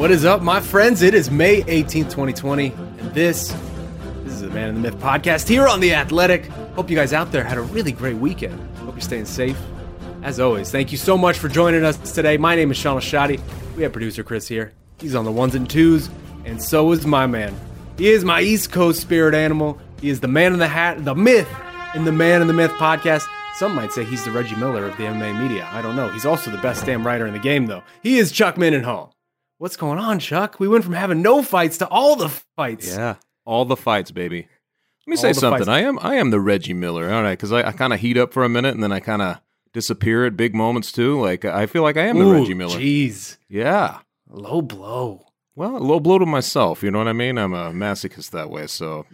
What is up, my friends? It is May 18th, 2020, and this is the Man in the Myth podcast here on The Athletic. Hope you guys out there had a really great weekend. Hope you're staying safe. As always, thank you so much for joining us today. My name is Sean Ashadi. We have producer Chris here. He's on the ones and twos, and so is my man. He is my East Coast spirit animal. He is the man in the hat, the myth in the Man in the Myth podcast. Some might say he's the Reggie Miller of the MMA media. I don't know. He's also the best damn writer in the game, though. He is Chuck Mindenhall. What's going on, Chuck? We went from having no fights to all the fights. Yeah, all the fights, baby. Let me say something. I am the Reggie Miller, all right? Because I kind of heat up for a minute and then I kind of disappear at big moments too. Like I feel like I am the Reggie Miller. Jeez. Yeah. Low blow. Well, a low blow to myself. You know what I mean? I'm a masochist that way. So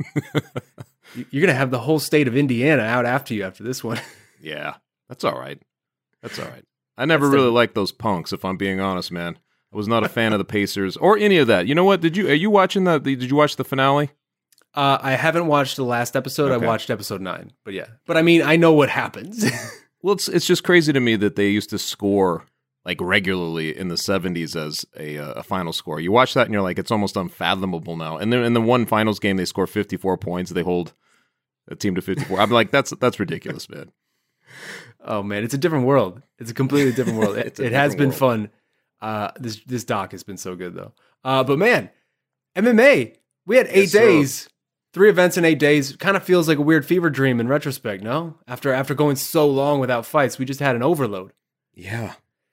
you're gonna have the whole state of Indiana out after you after this one. Yeah, that's all right. That's all right. I never really liked those punks, if I'm being honest, man. I was not a fan of the Pacers or any of that. You know what? Are you watching did you watch the finale? I haven't watched the last episode. Okay. I watched episode 9. But yeah. But I mean, I know what happens. Well, it's just crazy to me that they used to score like regularly in the 70s as a final score. You watch that and you're like, it's almost unfathomable now. And then in the one finals game, they score 54 points. They hold a team to 54. I'm like, that's ridiculous, man. Oh man, it's a different world. It's a completely different world. It has been fun. This doc has been so good though. But man, MMA, we had 8 days, 3 events in 8 days. Kind of feels like a weird fever dream in retrospect, no? After going so long without fights, we just had an overload. Yeah.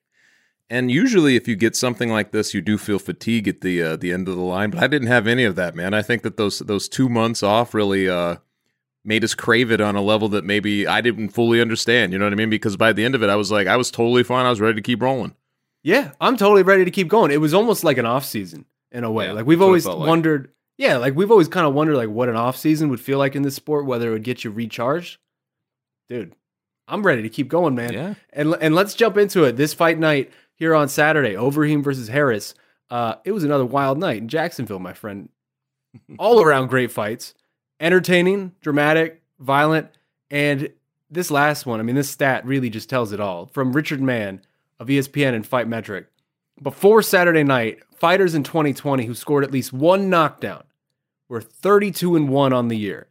And usually if you get something like this, you do feel fatigue at the end of the line, but I didn't have any of that, man. I think that those 2 months off really made us crave it on a level that maybe I didn't fully understand, you know what I mean? Because by the end of it, I was totally fine. I was ready to keep rolling. Yeah, I'm totally ready to keep going. It was almost like an off season in a way. Yeah, like we've always wondered, we've always kind of wondered like what an off season would feel like in this sport, whether it would get you recharged. Dude, I'm ready to keep going, man. Yeah. And let's jump into it. This fight night here on Saturday, Overeem versus Harris. It was another wild night in Jacksonville, my friend. All around great fights. Entertaining, dramatic, violent, and this last one, I mean, this stat really just tells it all. From Richard Mann of ESPN and Fight Metric. Before Saturday night, fighters in 2020 who scored at least one knockdown were 32-1 on the year.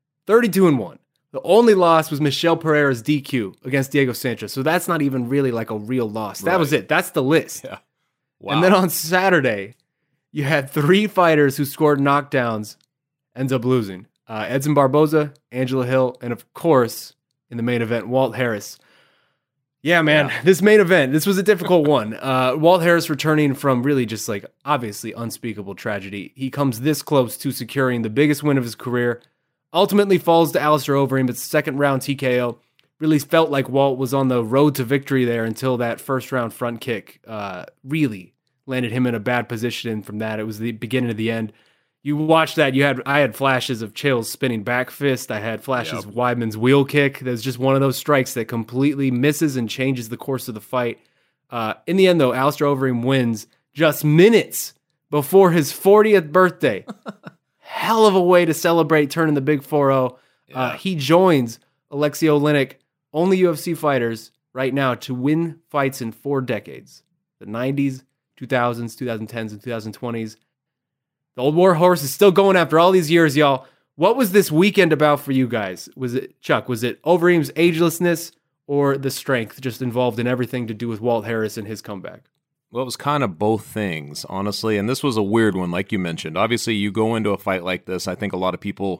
32-1. The only loss was Michel Pereira's DQ against Diego Sanchez. So that's not even really like a real loss. That was it. That's the list. Yeah. Wow. And then on Saturday, you had 3 fighters who scored knockdowns, ends up losing. Edson Barboza, Angela Hill, and of course, in the main event, Walt Harris. Yeah, man, This main event, this was a difficult one. Walt Harris returning from really just like obviously unspeakable tragedy. He comes this close to securing the biggest win of his career. Ultimately falls to Alistair Overeem, but second round TKO. Really felt like Walt was on the road to victory there until that first round front kick really landed him in a bad position. And from that, it was the beginning of the end. You watched that. I had flashes of Chael's spinning back fist. I had flashes of Weidman's wheel kick. There's just one of those strikes that completely misses and changes the course of the fight. In the end, though, Alistair Overeem wins just minutes before his 40th birthday. Hell of a way to celebrate turning the big 4-0. He joins Alexei Oleinik, only UFC fighters right now to win fights in 4 decades. The 90s, 2000s, 2010s, and 2020s. The old war horse is still going after all these years, y'all. What was this weekend about for you guys? Was it Overeem's agelessness or the strength just involved in everything to do with Walt Harris and his comeback? Well, it was kind of both things, honestly. And this was a weird one, like you mentioned. Obviously, you go into a fight like this, I think a lot of people,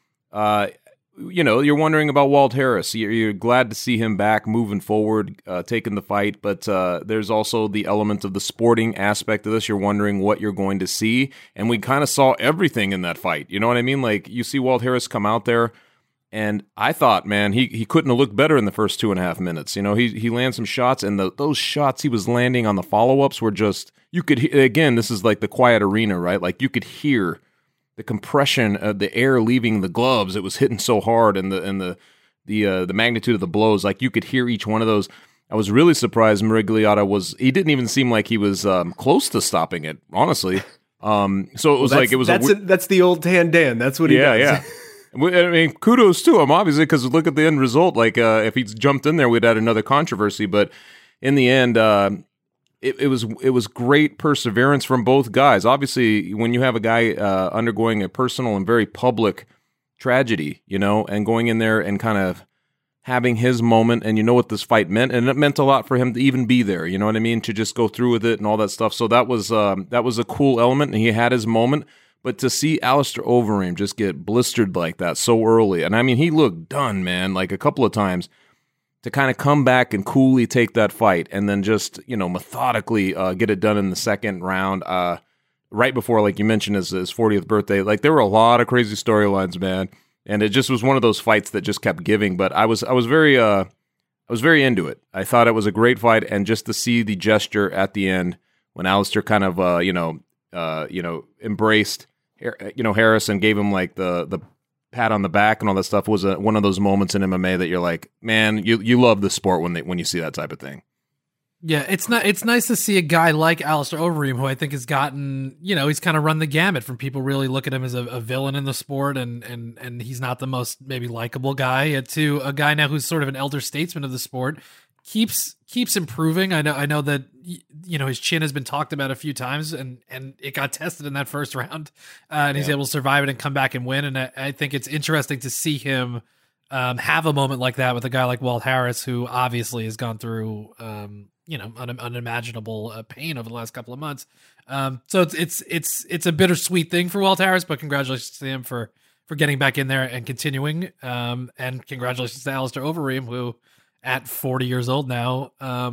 you're wondering about Walt Harris. You're glad to see him back, moving forward, taking the fight. But there's also the element of the sporting aspect of this. You're wondering what you're going to see. And we kind of saw everything in that fight. You know what I mean? Like, you see Walt Harris come out there, and I thought, man, he couldn't have looked better in the first 2.5 minutes. You know, he landed some shots, and those shots he was landing on the follow-ups were just, you could, again, this is like the quiet arena, right? Like, you could hear the compression of the air leaving the gloves. It was hitting so hard, and the magnitude of the blows, like you could hear each one of those. I was really surprised Miragliotta he didn't even seem like he was close to stopping it, honestly. So it was that's the old Tan Dan. That's what he does. Yeah. I mean, kudos to him, obviously, because look at the end result. Like, if he'd jumped in there, we'd had another controversy. But in the end, it was great perseverance from both guys. Obviously, when you have a guy undergoing a personal and very public tragedy, and going in there and kind of having his moment, and you know what this fight meant, and it meant a lot for him to even be there, you know what I mean, to just go through with it and all that stuff. So that was a cool element, and he had his moment. But to see Alistair Overeem just get blistered like that so early, and I mean, he looked done, man, like a couple of times, to kind of come back and coolly take that fight, and then just, methodically get it done in the second round, right before, like you mentioned, his 40th birthday. Like, there were a lot of crazy storylines, man. And it just was one of those fights that just kept giving. But I was very into it. I thought it was a great fight, and just to see the gesture at the end when Alistair kind of embraced Harris and gave him like the pat on the back and all that stuff was one of those moments in MMA that you're like, man, you love the sport when you see that type of thing. Yeah, it's nice to see a guy like Alistair Overeem, who I think has gotten, he's kind of run the gamut from people really look at him as a villain in the sport, and he's not the most maybe likable guy, to a guy now who's sort of an elder statesman of the sport, keeps improving. I know that his chin has been talked about a few times, and it got tested in that first round, and he's able to survive it and come back and win. And I think it's interesting to see him have a moment like that with a guy like Walt Harris, who obviously has gone through unimaginable pain over the last couple of months. So it's a bittersweet thing for Walt Harris, but congratulations to him for getting back in there and continuing. And congratulations to Alistair Overeem, who at 40 years old now,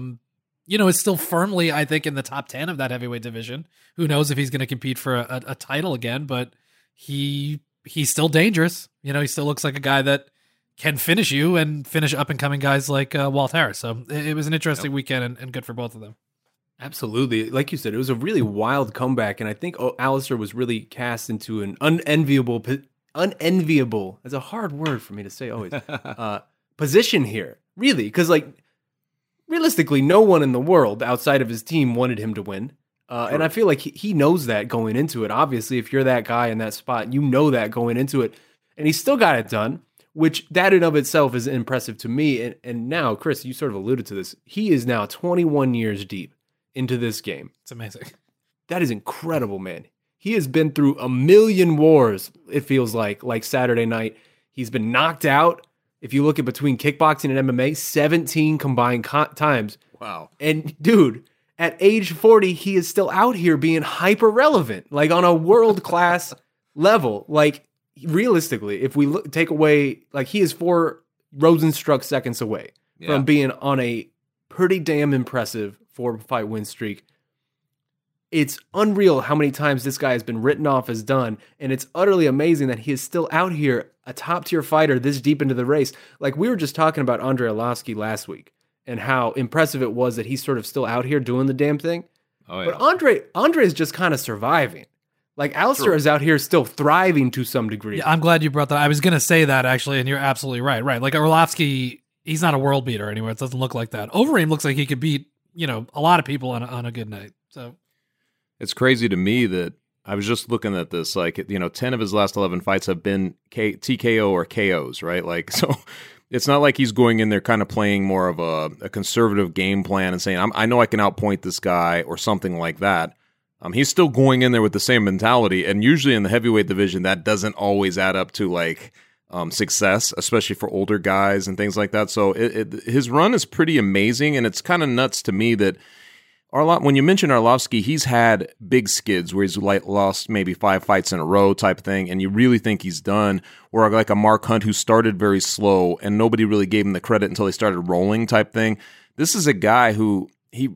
is still firmly, I think, in the top 10 of that heavyweight division. Who knows if he's going to compete for a title again, but he's still dangerous. He still looks like a guy that can finish you and finish up and coming guys like Walt Harris. So it was an interesting weekend and good for both of them. Absolutely. Like you said, it was a really wild comeback. And I think Alistair was really cast into an unenviable, that's a hard word for me to say always, position here, really. Because realistically, no one in the world outside of his team wanted him to win. And I feel like he knows that going into it. Obviously, if you're that guy in that spot, you know that going into it. And he still got it done, which that in of itself is impressive to me. And now, Chris, you sort of alluded to this. He is now 21 years deep into this game. It's amazing. That is incredible, man. He has been through a million wars, it feels like Saturday night. He's been knocked out. If you look at between kickboxing and MMA, 17 combined times. Wow. And dude, at age 40, he is still out here being hyper relevant, on a world-class level. Realistically, if we take away, he is 4 Rosenstruck seconds away from being on a pretty damn impressive 4-fight win streak. It's unreal how many times this guy has been written off as done, and it's utterly amazing that he is still out here, a top-tier fighter this deep into the race. We were just talking about Andrei Arlovski last week and how impressive it was that he's sort of still out here doing the damn thing. Oh, yeah. But Andre is just kind of surviving. Alistair is out here still thriving to some degree. Yeah, I'm glad you brought that. I was going to say that, actually, and you're absolutely right. Right. Arlovski, he's not a world beater anyway. It doesn't look like that. Overeem looks like he could beat, a lot of people on a good night. So it's crazy to me that I was just looking at this, 10 of his last 11 fights have been TKO or KOs, right? So it's not like he's going in there kind of playing more of a conservative game plan and saying, I know I can outpoint this guy or something like that. He's still going in there with the same mentality, and usually in the heavyweight division, that doesn't always add up to success, especially for older guys and things like that. So his run is pretty amazing, and it's kind of nuts to me that when you mention Arlovski, he's had big skids where he's lost maybe 5 fights in a row type thing, and you really think he's done. Or a Mark Hunt who started very slow, and nobody really gave him the credit until he started rolling type thing. This is a guy who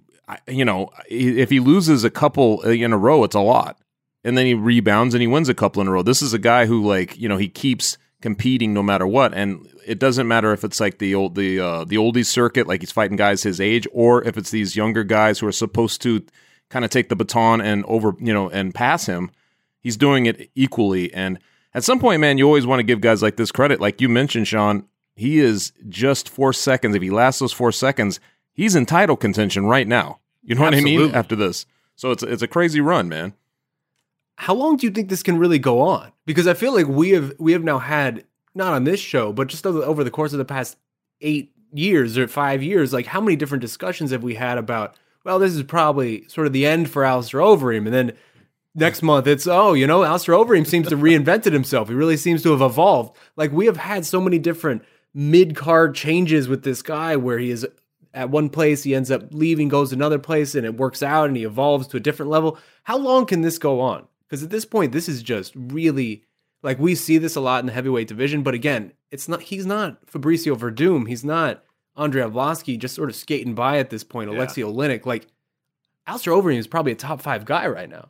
if he loses a couple in a row, it's a lot. And then he rebounds and he wins a couple in a row. This is a guy who he keeps competing no matter what. And it doesn't matter if it's the oldies circuit, he's fighting guys his age, or if it's these younger guys who are supposed to kind of take the baton and and pass him. He's doing it equally. And at some point, man, you always want to give guys like this credit. Like you mentioned, Sean, he is just 4 seconds. If he lasts those 4 seconds, he's in title contention right now. You know what I mean? After this. So it's a crazy run, man. How long do you think this can really go on? Because I feel like we have now had, not on this show, but just over the course of the past 8 years or 5 years, how many different discussions have we had about well, this is probably sort of the end for Alistair Overeem. And then next month, it's, Alistair Overeem seems to reinvented himself. He really seems to have evolved. Like, we have had so many different mid-card changes with this guy where he is at one place, he ends up leaving, goes to another place, and it works out, and he evolves to a different level. How long can this go on? Because at this point, this is just really, like, we see this a lot in the heavyweight division, but again, he's not Fabricio Verdum. He's not Andrei Arlovski just sort of skating by at this point, Alexei Oleinik. Like, Alistair Overeem is probably a top 5 guy right now.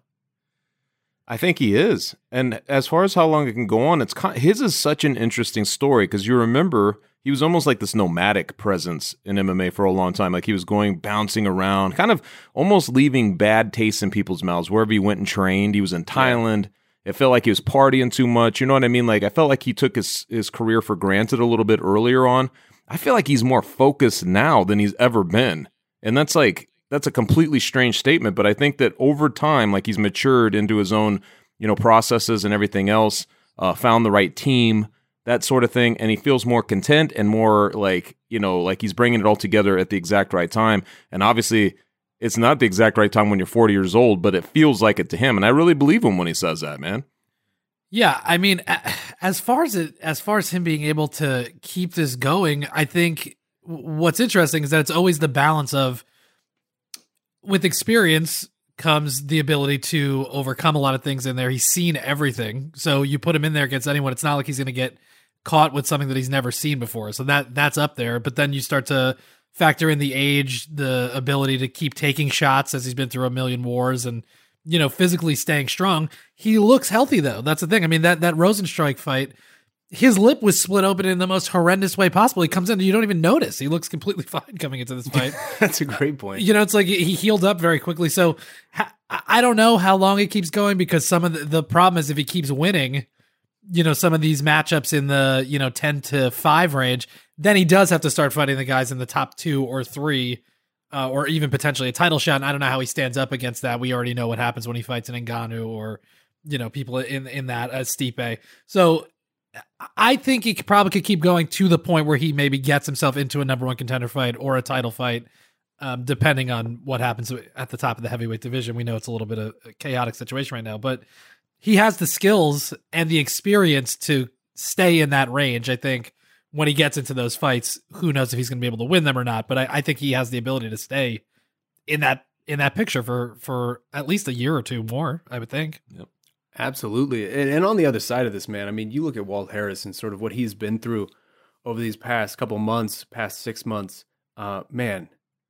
I think he is. And as far as how long it can go on, his is such an interesting story because you remember he was almost like this nomadic presence in MMA for a long time. Like he was bouncing around, kind of almost leaving bad taste in people's mouths wherever he went and trained. He was in Thailand. It felt like he was partying too much. You know what I mean? Like I felt like he took his career for granted a little bit earlier on. I feel like he's more focused now than he's ever been. And that's a completely strange statement, but I think that over time, like he's matured into his own, processes and everything else, found the right team, that sort of thing, and he feels more content and more like he's bringing it all together at the exact right time. And obviously, it's not the exact right time when you're 40 years old, but it feels like it to him, and I really believe him when he says that, man. Yeah, I mean, as far as him being able to keep this going, I think what's interesting is that it's always the balance of, with experience comes the ability to overcome a lot of things in there. He's seen everything. So you put him in there against anyone, it's not like he's going to get caught with something that he's never seen before. So that's up there. But then you start to factor in the age, the ability to keep taking shots as he's been through a million wars and, physically staying strong. He looks healthy though. That's the thing. I mean, that Rosenstrike fight, his lip was split open in the most horrendous way possible. He comes in and you don't even notice. He looks completely fine coming into this fight. That's a great point. It's like he healed up very quickly. So I don't know how long it keeps going because some of the problem is if he keeps winning, some of these matchups in the, 10-5 range, then he does have to start fighting the guys in the top 2 or 3, or even potentially a title shot. And I don't know how he stands up against that. We already know what happens when he fights an Ngannou or, people in that Stipe. So I think he probably could keep going to the point where he maybe gets himself into a number 1 contender fight or a title fight, depending on what happens at the top of the heavyweight division. We know it's a little bit of a chaotic situation right now, but he has the skills and the experience to stay in that range. I think when he gets into those fights, who knows if he's going to be able to win them or not, but I think he has the ability to stay in that picture for at least a year or two more, I would think. Yep. Absolutely. And on the other side of this, man, I mean, you look at Walt Harris and sort of what he's been through over these past couple months, past 6 months. Man,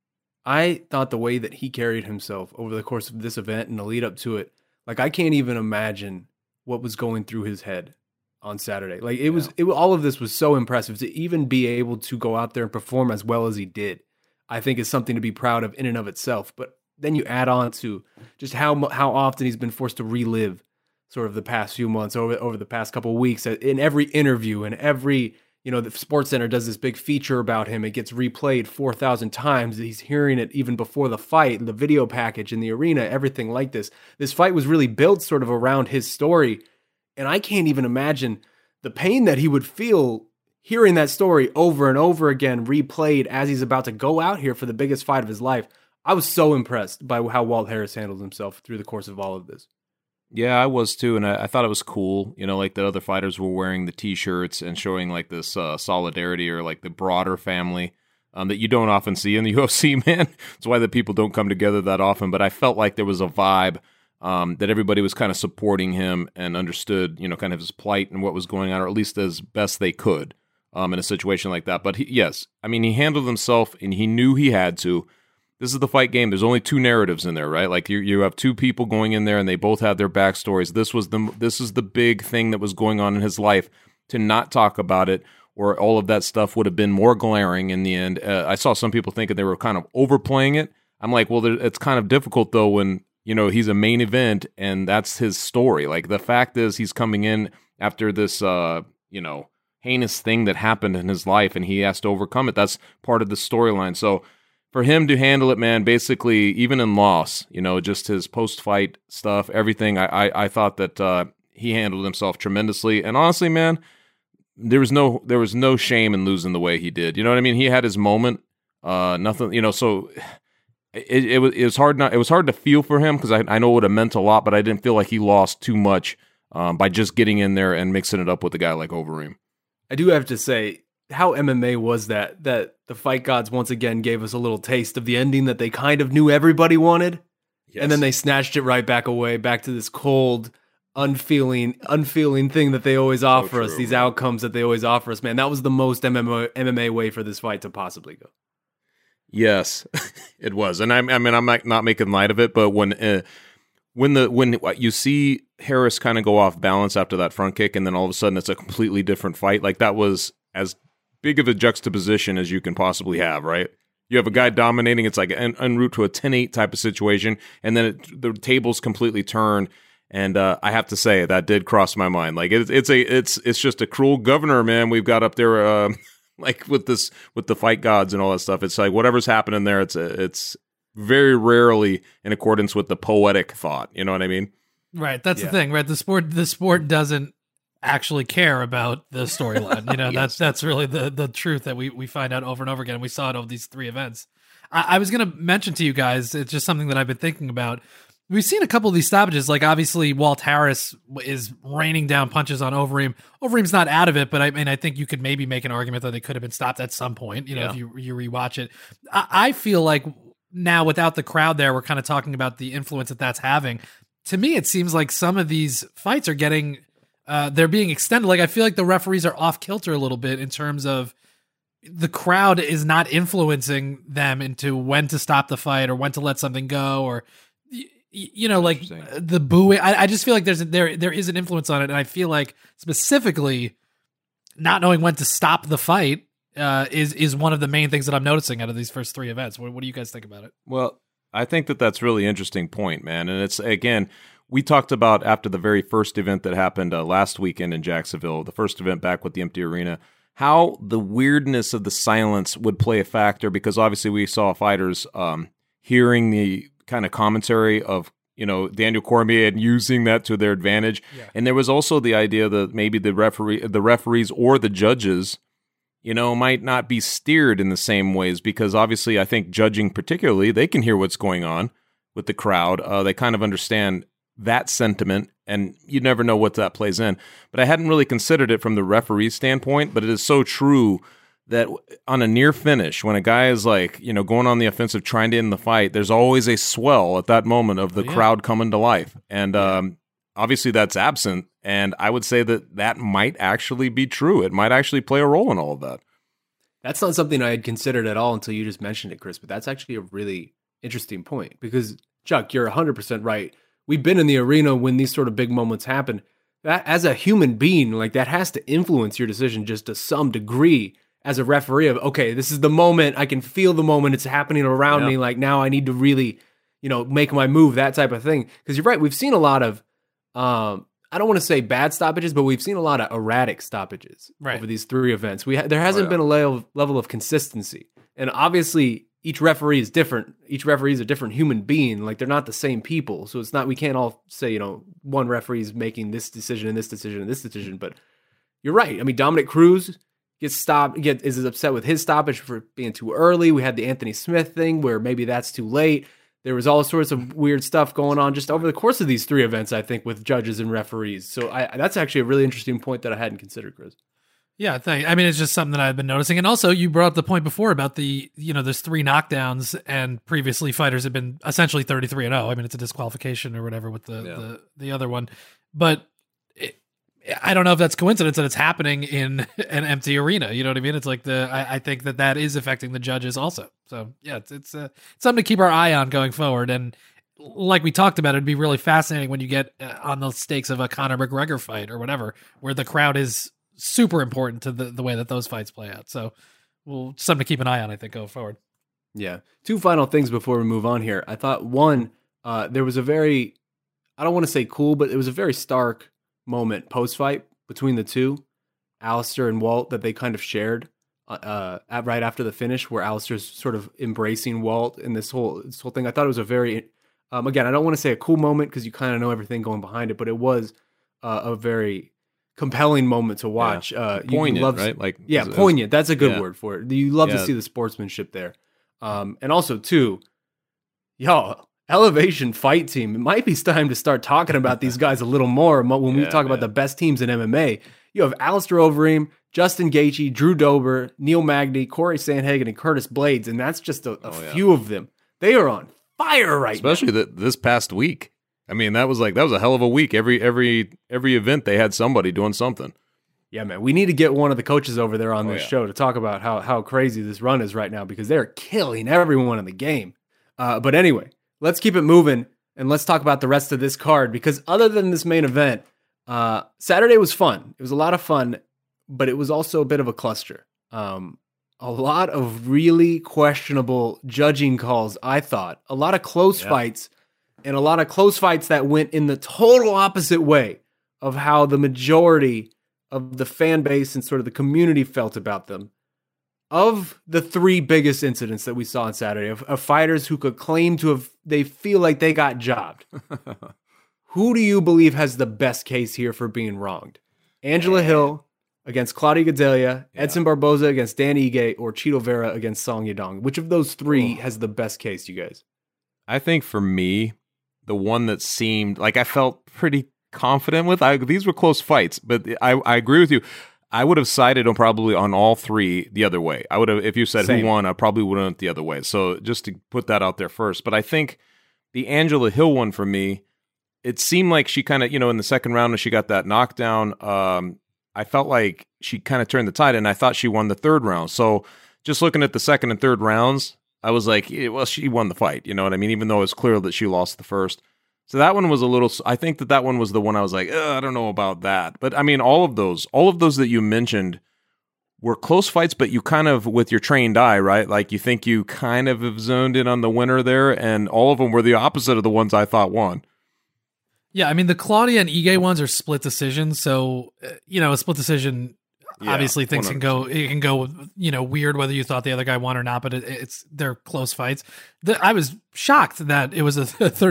I thought the way that he carried himself over the course of this event and the lead up to it, like I can't even imagine what was going through his head on Saturday. Like all of this was so impressive to even be able to go out there and perform as well as he did. I think is something to be proud of in and of itself. But then you add on to just how often he's been forced to relive sort of the past few months, over the past couple of weeks, in every interview and every, the Sports Center does this big feature about him. It gets replayed 4,000 times. He's hearing it even before the fight, the video package in the arena, everything like this. This fight was really built sort of around his story. And I can't even imagine the pain that he would feel hearing that story over and over again, replayed as he's about to go out here for the biggest fight of his life. I was so impressed by how Walt Harris handled himself through the course of all of this. Yeah, I was too, and I thought it was cool, like the other fighters were wearing the T-shirts and showing like this solidarity or like the broader family that you don't often see in the UFC, man. It's why the people don't come together that often, but I felt like there was a vibe that everybody was kind of supporting him and understood, kind of his plight and what was going on, or at least as best they could in a situation like that. But he handled himself, and he knew he had to. This is the fight game. There's only 2 narratives in there, right? Like you have 2 people going in there, and they both had their backstories. This is the big thing that was going on in his life. To not talk about it, or all of that stuff would have been more glaring in the end. I saw some people thinking they were kind of overplaying it. I'm like, well, it's kind of difficult though when he's a main event and that's his story. Like the fact is, he's coming in after this, heinous thing that happened in his life, and he has to overcome it. That's part of the storyline. So for him to handle it, man, basically, even in loss, just his post-fight stuff, everything, I thought that he handled himself tremendously. And honestly, man, there was no shame in losing the way he did. You know what I mean? He had his moment. Nothing, so it was hard to feel for him because I know it would have meant a lot, but I didn't feel like he lost too much by just getting in there and mixing it up with a guy like Overeem. I do have to say, how MMA was that the fight gods once again gave us a little taste of the ending that they kind of knew everybody wanted, and then they snatched it right back away, back to this cold, unfeeling thing that they always offer us, these outcomes that they always offer us. Man, that was the most MMA way for this fight to possibly go. Yes, it was, and I mean, I'm not making light of it, but when you see Harris kind of go off balance after that front kick, and then all of a sudden it's a completely different fight, like that was as big of a juxtaposition as you can possibly have, right? You have a guy dominating, it's like en route to a 10-8 type of situation, and then the tables completely turn. And I have to say that did cross my mind. Like it's just a cruel governor, man. We've got up there, like with the fight gods and all that stuff. It's like whatever's happening there. It's very rarely in accordance with the poetic thought. You know what I mean? Right. That's the thing, right? The sport doesn't actually care about the storyline. You know, Yes. that's really the truth that we find out over and over again. We saw it over these 3 events. I was going to mention to you guys, it's just something that I've been thinking about. We've seen a couple of these stoppages, like obviously Walt Harris is raining down punches on Overeem. Overeem's not out of it, but I mean, I think you could maybe make an argument that they could have been stopped at some point, you know, if you rewatch it. I feel like now without the crowd there, we're kind of talking about the influence that that's having. To me, it seems like some of these fights are getting, they're being extended. Like I feel like the referees are off kilter a little bit in terms of the crowd is not influencing them into when to stop the fight or when to let something go, or you know, like the booing. I just feel like there is an influence on it, and I feel like specifically not knowing when to stop the fight is one of the main things that I'm noticing out of these first 3 events. What do you guys think about it? Well, I think that's really interesting point, man. And it's, again, we talked about after the very first event that happened last weekend in Jacksonville, the first event back with the empty arena, how the weirdness of the silence would play a factor, because obviously we saw fighters hearing the kind of commentary of, you know, Daniel Cormier and using that to their advantage. Yeah. And there was also the idea that maybe the referees or the judges, you know, might not be steered in the same ways, because obviously I think judging particularly, they can hear what's going on with the crowd. They kind of understand that sentiment, and you never know what that plays in. But I hadn't really considered it from the referee standpoint, but it is so true that on a near finish, when a guy is like, you know, going on the offensive, trying to end the fight, there's always a swell at that moment of the crowd coming to life. And obviously that's absent. And I would say that might actually be true. It might actually play a role in all of that. That's not something I had considered at all until you just mentioned it, Chris. But that's actually a really interesting point, because, Chuck, you're 100% right. We've been in the arena when these sort of big moments happen. That, as a human being, like, that has to influence your decision just to some degree. As a referee, of, okay, this is the moment, I can feel the moment, it's happening around me, like now I need to really, you know, make my move, that type of thing. Because you're right, we've seen a lot of, I don't want to say bad stoppages, but we've seen a lot of erratic stoppages over these 3 events. There hasn't been a level of consistency. And obviously, each referee is different. Each referee is a different human being. Like, they're not the same people. So it's not, we can't all say, you know, one referee is making this decision and this decision and this decision. But you're right. I mean, Dominic Cruz is upset with his stoppage for being too early. We had the Anthony Smith thing where maybe that's too late. There was all sorts of weird stuff going on just over the course of these 3 events, I think, with judges and referees. So that's actually a really interesting point that I hadn't considered, Chris. Yeah, thanks. I mean, it's just something that I've been noticing. And also, you brought up the point before about the, you know, there's 3 knockdowns, and previously fighters have been essentially 33-0. I mean, it's a disqualification or whatever with the other one. But I don't know if that's coincidence that it's happening in an empty arena. You know what I mean? It's like I think that is affecting the judges also. So yeah, it's something to keep our eye on going forward. And like we talked about, it'd be really fascinating when you get on the stakes of a Conor McGregor fight or whatever, where the crowd is super important to the way that those fights play out. So something to keep an eye on, I think, going forward. Yeah. 2 final things before we move on here. I thought one, there was a very, I don't want to say cool, but it was a very stark moment post-fight between the 2, Alistair and Walt, that they kind of shared right after the finish, where Alistair's sort of embracing Walt in this whole thing. I thought it was a very, again, I don't want to say a cool moment because you kind of know everything going behind it, but it was a very compelling moment to watch. Poignant, right? Like, poignant. That's a good word for it. You love to see the sportsmanship there. And also, too, Y'all, Elevation Fight Team. It might be time to start talking about these guys a little more when we talk about the best teams in MMA. You have Alistair Overeem, Justin Gaethje, Drew Dober, Neil Magny, Corey Sandhagen, and Curtis Blades, and that's just a few of them. They are on fire right now. Especially this past week. I mean, that was a hell of a week. Every event they had somebody doing something. Yeah, man. We need to get one of the coaches over there on this show to talk about how crazy this run is right now because they're killing everyone in the game. But anyway, let's keep it moving and let's talk about the rest of this card because other than this main event, Saturday was fun. It was a lot of fun, but it was also a bit of a cluster. A lot of really questionable judging calls, I thought. A lot of close fights and a lot of close fights that went in the total opposite way of how the majority of the fan base and sort of the community felt about them. Of the three biggest incidents that we saw on Saturday, of fighters who could claim to have, they feel like they got jobbed. Who do you believe has the best case here for being wronged? Angela Hill against Claudia Gadelha, Edson Barboza against Dan Ige, or Chito Vera against Song Yadong? Which of those three has the best case, you guys? I think for me, the one that seemed like I felt pretty confident with, these were close fights, but I agree with you. I would have sided probably on all three the other way. I would have, if you said who won, I probably would have went the other way. So just to put that out there first. But I think the Angela Hill one for me, it seemed like she kind of, in the second round when she got that knockdown, I felt like she kind of turned the tide, and I thought she won the third round. So just looking at the second and third rounds, I was like, well, she won the fight. You know what I mean? Even though it was clear that she lost the first. So that one was a little, I think that one was the one I was like, I don't know about that. But I mean, all of those that you mentioned were close fights, but you kind of, with your trained eye, right? Like you think you kind of have zoned in on the winner there, and all of them were the opposite of the ones I thought won. Yeah, I mean, the Claudia and Ige ones are split decisions. So, a split decision, obviously things 100%. can go, weird whether you thought the other guy won or not, but they're close fights. I was shocked that it was a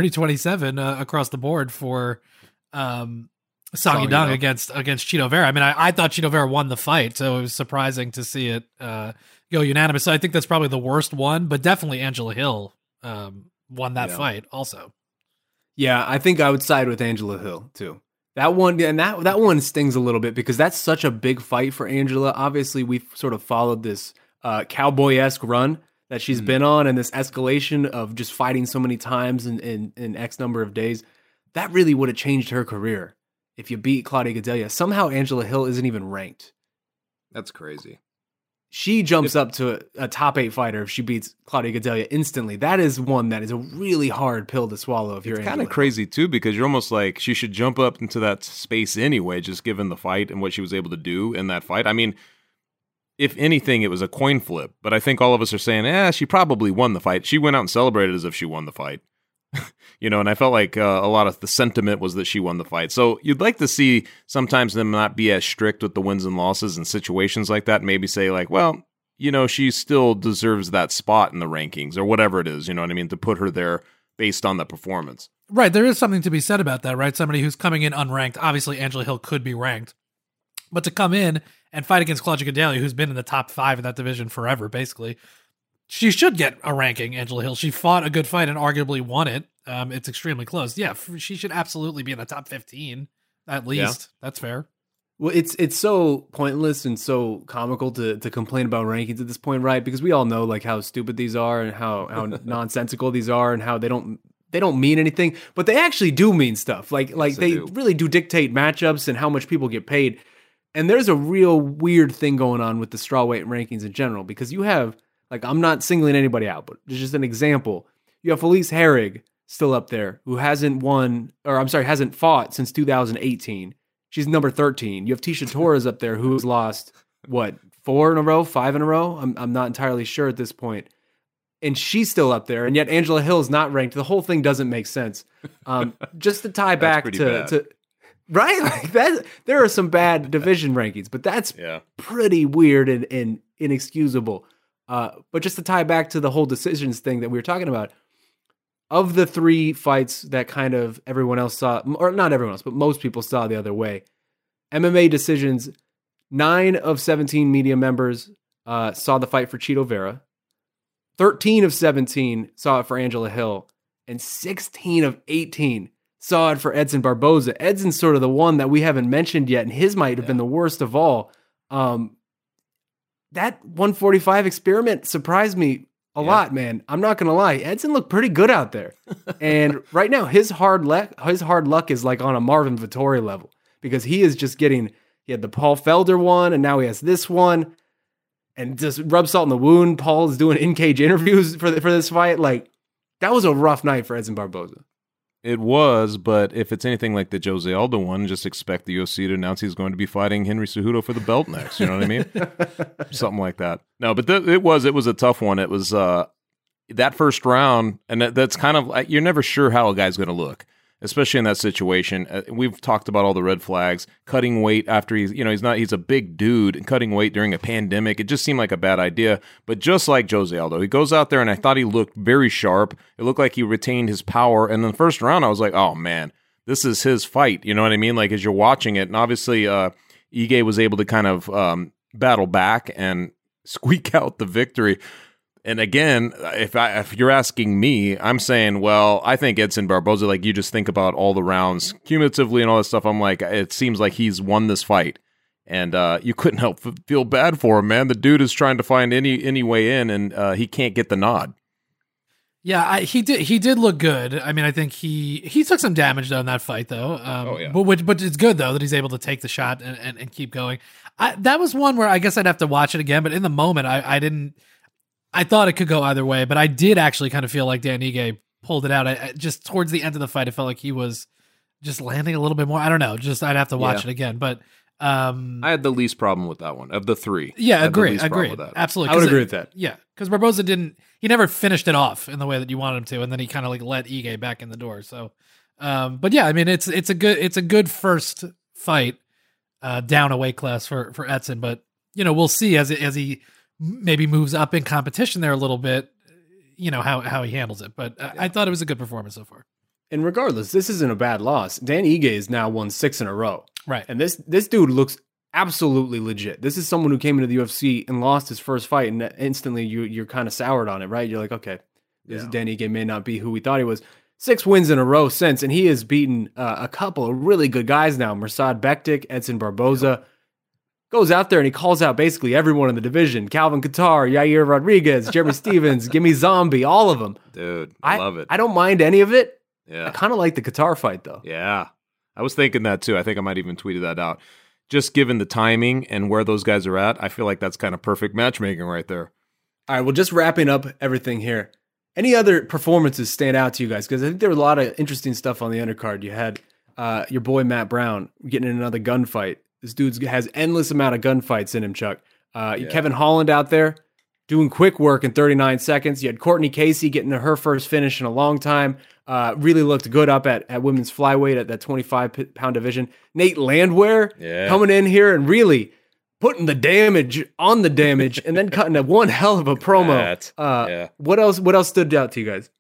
30-27 across the board for Song Yadong against Chito Vera. I mean, I thought Chito Vera won the fight, so it was surprising to see it go unanimous. So I think that's probably the worst one, but definitely Angela Hill won that fight also. Yeah, I think I would side with Angela Hill too. That one, and that one stings a little bit because that's such a big fight for Angela. Obviously, we've sort of followed this cowboy-esque run that she's been on, and this escalation of just fighting so many times in X number of days. That really would have changed her career if you beat Claudia Gadelha. Somehow Angela Hill isn't even ranked. That's crazy. She jumps up to a top 8 fighter if she beats Claudia Gadelha instantly. That is one that is a really hard pill to swallow if you're Angela. It's kind of crazy, too, because you're almost like she should jump up into that space anyway, just given the fight and what she was able to do in that fight. I mean, if anything, it was a coin flip, but I think all of us are saying, she probably won the fight. She went out and celebrated as if she won the fight. And I felt like a lot of the sentiment was that she won the fight. So you'd like to see sometimes them not be as strict with the wins and losses in situations like that. Maybe say like, well, she still deserves that spot in the rankings or whatever it is, you know what I mean, to put her there based on the performance. Right. There is something to be said about that, right? Somebody who's coming in unranked. Obviously, Angela Hill could be ranked. But to come in and fight against Claudia Gadelha, who's been in the top 5 in that division forever, basically, she should get a ranking, Angela Hill. She fought a good fight and arguably won it. It's extremely close. Yeah, she should absolutely be in the top 15, at least. Yeah. That's fair. Well, it's so pointless and so comical to complain about rankings at this point, right? Because we all know like how stupid these are and how nonsensical these are and how they don't mean anything, but they actually do mean stuff. Like they really do dictate matchups and how much people get paid. And there's a real weird thing going on with the strawweight rankings in general because you have, like, I'm not singling anybody out, but just an example. You have Felice Herrig still up there who hasn't fought since 2018. She's number 13. You have Tisha Torres up there who's lost, 4 in a row, 5 in a row? I'm not entirely sure at this point. And she's still up there, and yet Angela Hill is not ranked. The whole thing doesn't make sense. Just to tie back to right? Like that, there are some bad division rankings, but that's pretty weird and inexcusable. But just to tie back to the whole decisions thing that we were talking about, of the 3 fights that kind of everyone else saw, or not everyone else, but most people saw the other way, MMA decisions, 9 of 17 media members saw the fight for Chito Vera. 13 of 17 saw it for Angela Hill. and 16 of 18 saw it for Edson Barboza. Edson's sort of the one that we haven't mentioned yet, and his might have been the worst of all. That 145 experiment surprised me a lot, man. I'm not going to lie. Edson looked pretty good out there. And right now, his hard luck is like on a Marvin Vettori level, because he is just he had the Paul Felder one, and now he has this one. And just rub salt in the wound. Paul is doing in-cage interviews for this fight. Like, that was a rough night for Edson Barboza. It was, but if it's anything like the Jose Aldo one, just expect the UFC to announce he's going to be fighting Henry Cejudo for the belt next. You know what I mean? Something like that. No, but it was a tough one. It was that first round, and that's kind of, you're never sure how a guy's going to look, especially in that situation. We've talked about all the red flags. Cutting weight after he's a big dude, and cutting weight during a pandemic, it just seemed like a bad idea. But just like Jose Aldo, he goes out there, and I thought he looked very sharp. It looked like he retained his power. And in the first round, I was like, oh man, this is his fight. You know what I mean? Like, as you're watching it, and obviously Ige was able to kind of battle back and squeak out the victory. And again, if you're asking me, I'm saying, well, I think Edson Barboza, like, you just think about all the rounds cumulatively and all that stuff. I'm like, it seems like he's won this fight. And you couldn't help feel bad for him, man. The dude is trying to find any way in, and he can't get the nod. Yeah, he did look good. I mean, I think he took some damage though in that fight, though. But it's good though that he's able to take the shot and keep going. That was one where I guess I'd have to watch it again. But in the moment, I didn't. I thought it could go either way, but I did actually kind of feel like Dan Ige pulled it out. I just towards the end of the fight, it felt like he was just landing a little bit more. I don't know. Just I'd have to watch it again. But I had the least problem with that one of the three. Yeah, agree. Absolutely, I would agree with that. Yeah, because Barboza he never finished it off in the way that you wanted him to, and then he kind of like let Ige back in the door. So, but yeah, I mean, it's a good first fight down a weight class for Edson. But we'll see as he maybe moves up in competition there a little bit, how he handles it. But I thought it was a good performance so far. And regardless, this isn't a bad loss. Dan Ige has now won 6 in a row. Right. And this dude looks absolutely legit. This is someone who came into the UFC and lost his first fight, and instantly you're kind of soured on it, right? You're like, okay, Dan Ige may not be who we thought he was. 6 wins in a row since, and he has beaten a couple of really good guys now. Mirsad Bektic, Edson Barboza. Goes out there and he calls out basically everyone in the division. Calvin Kattar, Yair Rodriguez, Jeremy Stevens, Gimme Zombie, all of them. Dude, I love it. I don't mind any of it. Yeah. I kind of like the Kattar fight, though. Yeah. I was thinking that, too. I think I might even tweeted that out. Just given the timing and where those guys are at, I feel like that's kind of perfect matchmaking right there. All right, well, just wrapping up everything here. Any other performances stand out to you guys? Because I think there was a lot of interesting stuff on the undercard. You had your boy Matt Brown getting in another gunfight. This dude has endless amount of gunfights in him, Chuck. Kevin Holland out there doing quick work in 39 seconds. You had Courtney Casey getting to her first finish in a long time. Really looked good up at women's flyweight at that 25-pound division. Nate Landwehr coming in here and really putting the damage on the damage and then cutting one hell of a promo. What else stood out to you guys?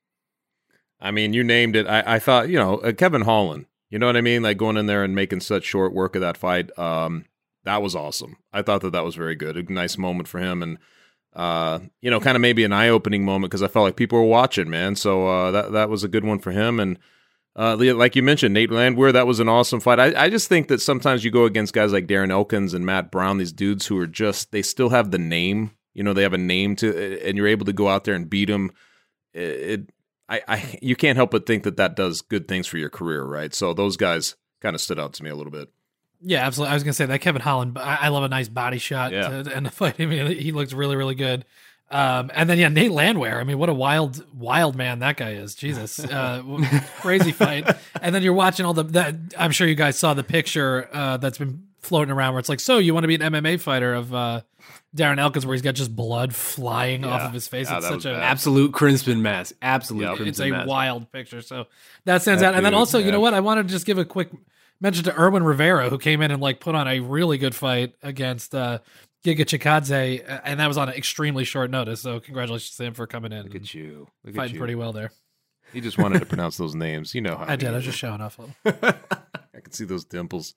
I mean, you named it. I thought, Kevin Holland. You know what I mean? Like going in there and making such short work of that fight. That was awesome. I thought that was very good. A nice moment for him. And, kind of maybe an eye-opening moment because I felt like people were watching, man. So that was a good one for him. And like you mentioned, Nate Landwehr, that was an awesome fight. I just think that sometimes you go against guys like Darren Elkins and Matt Brown, these dudes who are just, they still have the name. They have a name and you're able to go out there and beat them. You can't help but think that does good things for your career, right? So those guys kind of stood out to me a little bit. Yeah, absolutely. I was going to say that Kevin Holland, I love a nice body shot to end the fight. I mean, he looks really, really good. And then, Nate Landwehr. I mean, what a wild man that guy is. Jesus. Crazy fight. And then you're watching all that. I'm sure you guys saw the picture that's been floating around where it's like, so you want to be an MMA fighter of Darren Elkins, where he's got just blood flying off of his face. It's such an absolute crimson mass. Absolute crimson It's a mass. Wild picture. So that stands out. And then also, you know what? I wanted to just give a quick mention to Erwin Rivera, who came in and put on a really good fight against Giga Chikadze, and that was on an extremely short notice. So congratulations to him for coming in. Look at you. Fighting pretty well there. He just wanted to pronounce those names. You know how I did. I was just showing off a little. I can see those dimples.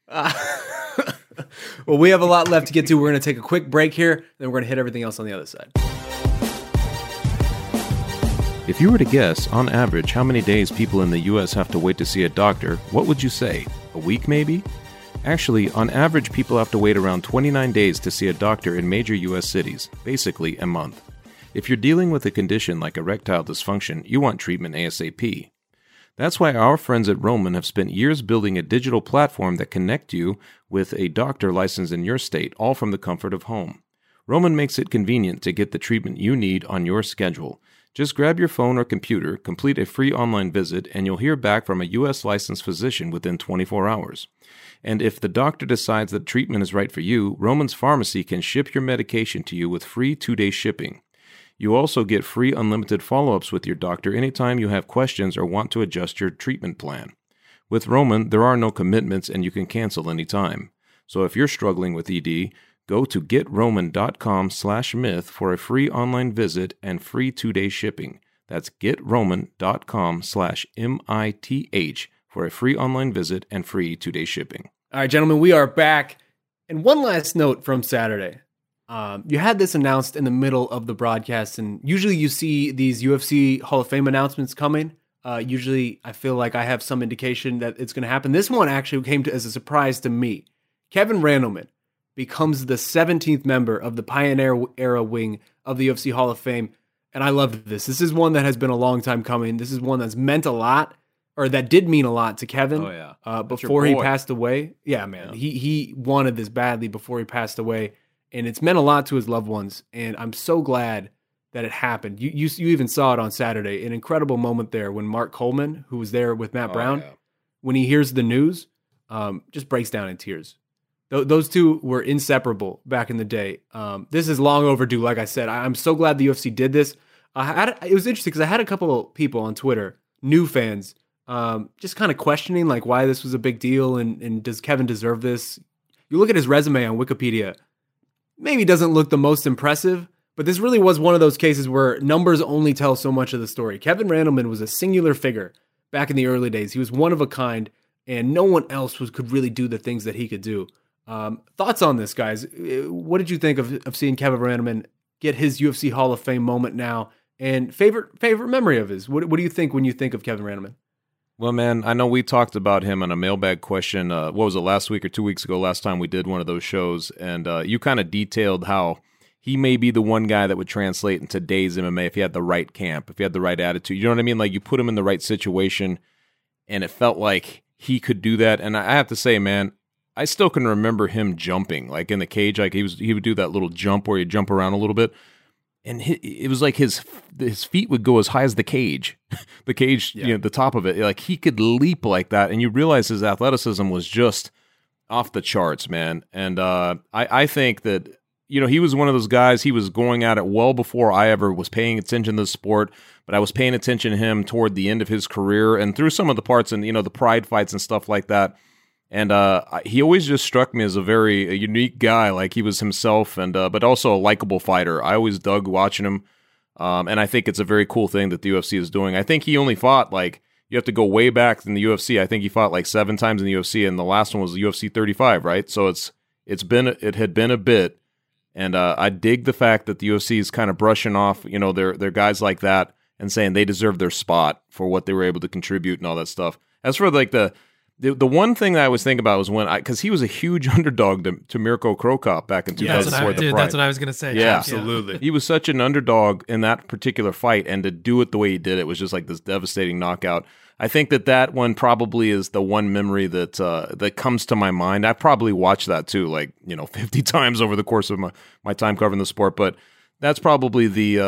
Well, we have a lot left to get to. We're going to take a quick break here, then we're going to hit everything else on the other side. If you were to guess, on average, how many days people in the U.S. have to wait to see a doctor, what would you say? A week, maybe? Actually, on average, people have to wait around 29 days to see a doctor in major U.S. cities, basically a month. If you're dealing with a condition like erectile dysfunction, you want treatment ASAP. That's why our friends at Roman have spent years building a digital platform that connects you with a doctor licensed in your state, all from the comfort of home. Roman makes it convenient to get the treatment you need on your schedule. Just grab your phone or computer, complete a free online visit, and you'll hear back from a U.S. licensed physician within 24 hours. And if the doctor decides that treatment is right for you, Roman's Pharmacy can ship your medication to you with free 2-day shipping. You also get free unlimited follow-ups with your doctor anytime you have questions or want to adjust your treatment plan. With Roman, there are no commitments and you can cancel anytime. So if you're struggling with ED, go to getroman.com/myth for a free online visit and free 2-day shipping. That's getroman.com/MITH for a free online visit and free 2-day shipping. All right, gentlemen, we are back. And one last note from Saturday. You had this announced in the middle of the broadcast, and usually you see these UFC Hall of Fame announcements coming. Usually I feel like I have some indication that it's going to happen. This one actually came as a surprise to me. Kevin Randleman becomes the 17th member of the Pioneer Era wing of the UFC Hall of Fame, and I love this. This is one that has been a long time coming. This is one that's meant a lot, or that did mean a lot to Kevin before he passed away. Yeah, man. Yeah. He wanted this badly before he passed away, and it's meant a lot to his loved ones, and I'm so glad that it happened. You even saw it on Saturday, an incredible moment there when Mark Coleman, who was there with Matt Brown, when he hears the news, just breaks down in tears. Those two were inseparable back in the day. This is long overdue, like I said. I'm so glad the UFC did this. It was interesting because I had a couple of people on Twitter, new fans, just kind of questioning like why this was a big deal and does Kevin deserve this? You look at his resume on Wikipedia, maybe doesn't look the most impressive, but this really was one of those cases where numbers only tell so much of the story. Kevin Randleman was a singular figure back in the early days. He was one of a kind, and no one else could really do the things that he could do. Thoughts on this, guys? What did you think of seeing Kevin Randleman get his UFC Hall of Fame moment now? And favorite memory of his? What do you think when you think of Kevin Randleman? Well, man, I know we talked about him on a mailbag question. What was it, last week or 2 weeks ago? Last time we did one of those shows, and you kind of detailed how he may be the one guy that would translate in today's MMA if he had the right camp, if he had the right attitude. You know what I mean? Like you put him in the right situation, and it felt like he could do that. And I have to say, man, I still can remember him jumping, like in the cage. Like he would do that little jump where he'd jump around a little bit, and it was like his feet would go as high as the cage, you know, the top of it. Like he could leap like that, and you realize his athleticism was just off the charts, man. And I think that, you know, he was one of those guys. He was going at it well before I ever was paying attention to the sport, but I was paying attention to him toward the end of his career and through some of the parts and, you know, the pride fights and stuff like that. And he always just struck me as a unique guy, like he was himself, and but also a likable fighter. I always dug watching him, and I think it's a very cool thing that the UFC is doing. I think he only fought, like, you have to go way back in the UFC. I think he fought like 7 times in the UFC, and the last one was the UFC 35, right? So it had been a bit, and I dig the fact that the UFC is kind of brushing off, you know, their guys like that and saying they deserve their spot for what they were able to contribute and all that stuff. As for like the one thing that I was thinking about was because he was a huge underdog to Mirko Cro Cop back in 2004. That's what I was going to say. Yeah, absolutely. He was such an underdog in that particular fight, and to do it the way he did it was just like this devastating knockout. I think that one probably is the one memory that comes to my mind. I probably watched that too, like, you know, 50 times over the course of my time covering the sport. But that's probably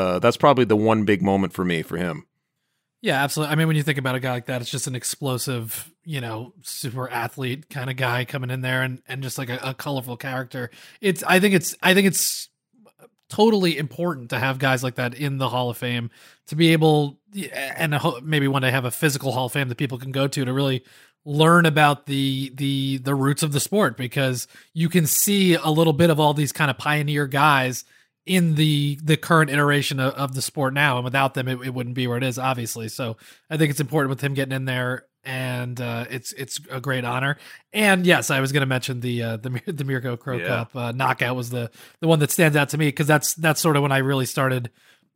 the one big moment for him. Yeah, absolutely. I mean, when you think about a guy like that, it's just an explosive, you know, super athlete kind of guy coming in there and just like a colorful character. I think it's totally important to have guys like that in the Hall of Fame to be able, and maybe one day have a physical Hall of Fame that people can go to really learn about the roots of the sport, because you can see a little bit of all these kind of pioneer guys in the current iteration of the sport now, and without them it wouldn't be where it is, obviously. So I think it's important with him getting in there, and it's a great honor. And yes, I was going to mention the Mirko Cro Cop knockout was the one that stands out to me, because that's sort of when I really started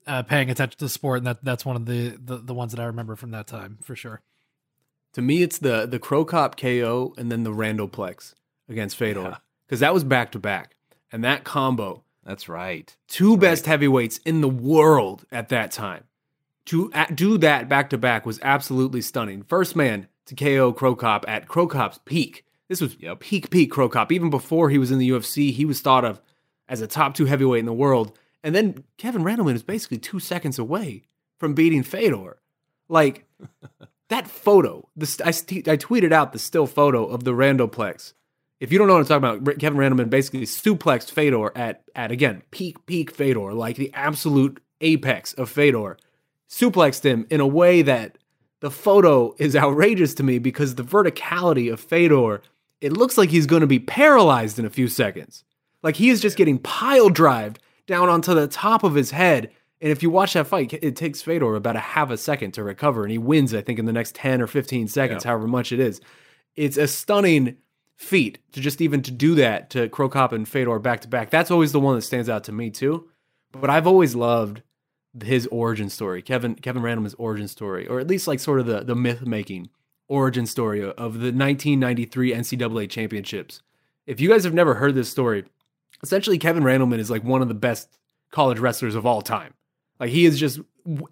paying attention to the sport, and that's one of the ones that I remember from that time for sure. To me, it's the Crow Cop KO and then the Randallplex against Fedor, because that was back to back, and that combo. That's right. Two best heavyweights in the world at that time. To do that back to back was absolutely stunning. First man to KO Crow Cop at Crow Cop's peak. This was peak Crow Cop. Even before he was in the UFC, he was thought of as a top 2 heavyweight in the world. And then Kevin Randleman is basically 2 seconds away from beating Fedor. Like, that photo, I tweeted out the still photo of the Randallplex. If you don't know what I'm talking about, Kevin Randleman basically suplexed Fedor at again, peak Fedor, like the absolute apex of Fedor. Suplexed him in a way that the photo is outrageous to me because the verticality of Fedor, it looks like he's going to be paralyzed in a few seconds. Like he is just getting pile drived down onto the top of his head. And if you watch that fight, it takes Fedor about a half a second to recover. And he wins, I think, in the next 10 or 15 seconds, however much it is. It's a stunning feat to do that to Crow Cop and Fedor back to back. That's always the one that stands out to me too. But I've always loved his origin story, Kevin Randleman's origin story, or at least like sort of the myth-making origin story of the 1993 NCAA championships. If you guys have never heard this story, essentially Kevin Randleman is like one of the best college wrestlers of all time. Like he is just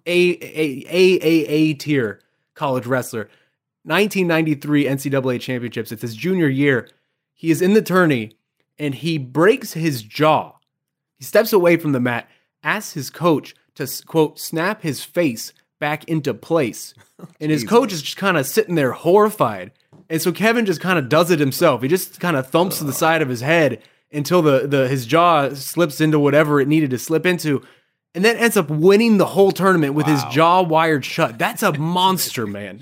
a tier college wrestler. 1993 NCAA championships. It's his junior year. He is in the tourney and he breaks his jaw. He steps away from the mat, asks his coach to, quote, snap his face back into place. And his coach is just kind of sitting there horrified. And so Kevin just kind of does it himself. He just kind of thumps to the side of his head until his jaw slips into whatever it needed to slip into. And then ends up winning the whole tournament with his jaw wired shut. That's a monster, man.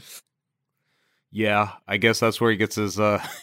Yeah, I guess that's where he gets his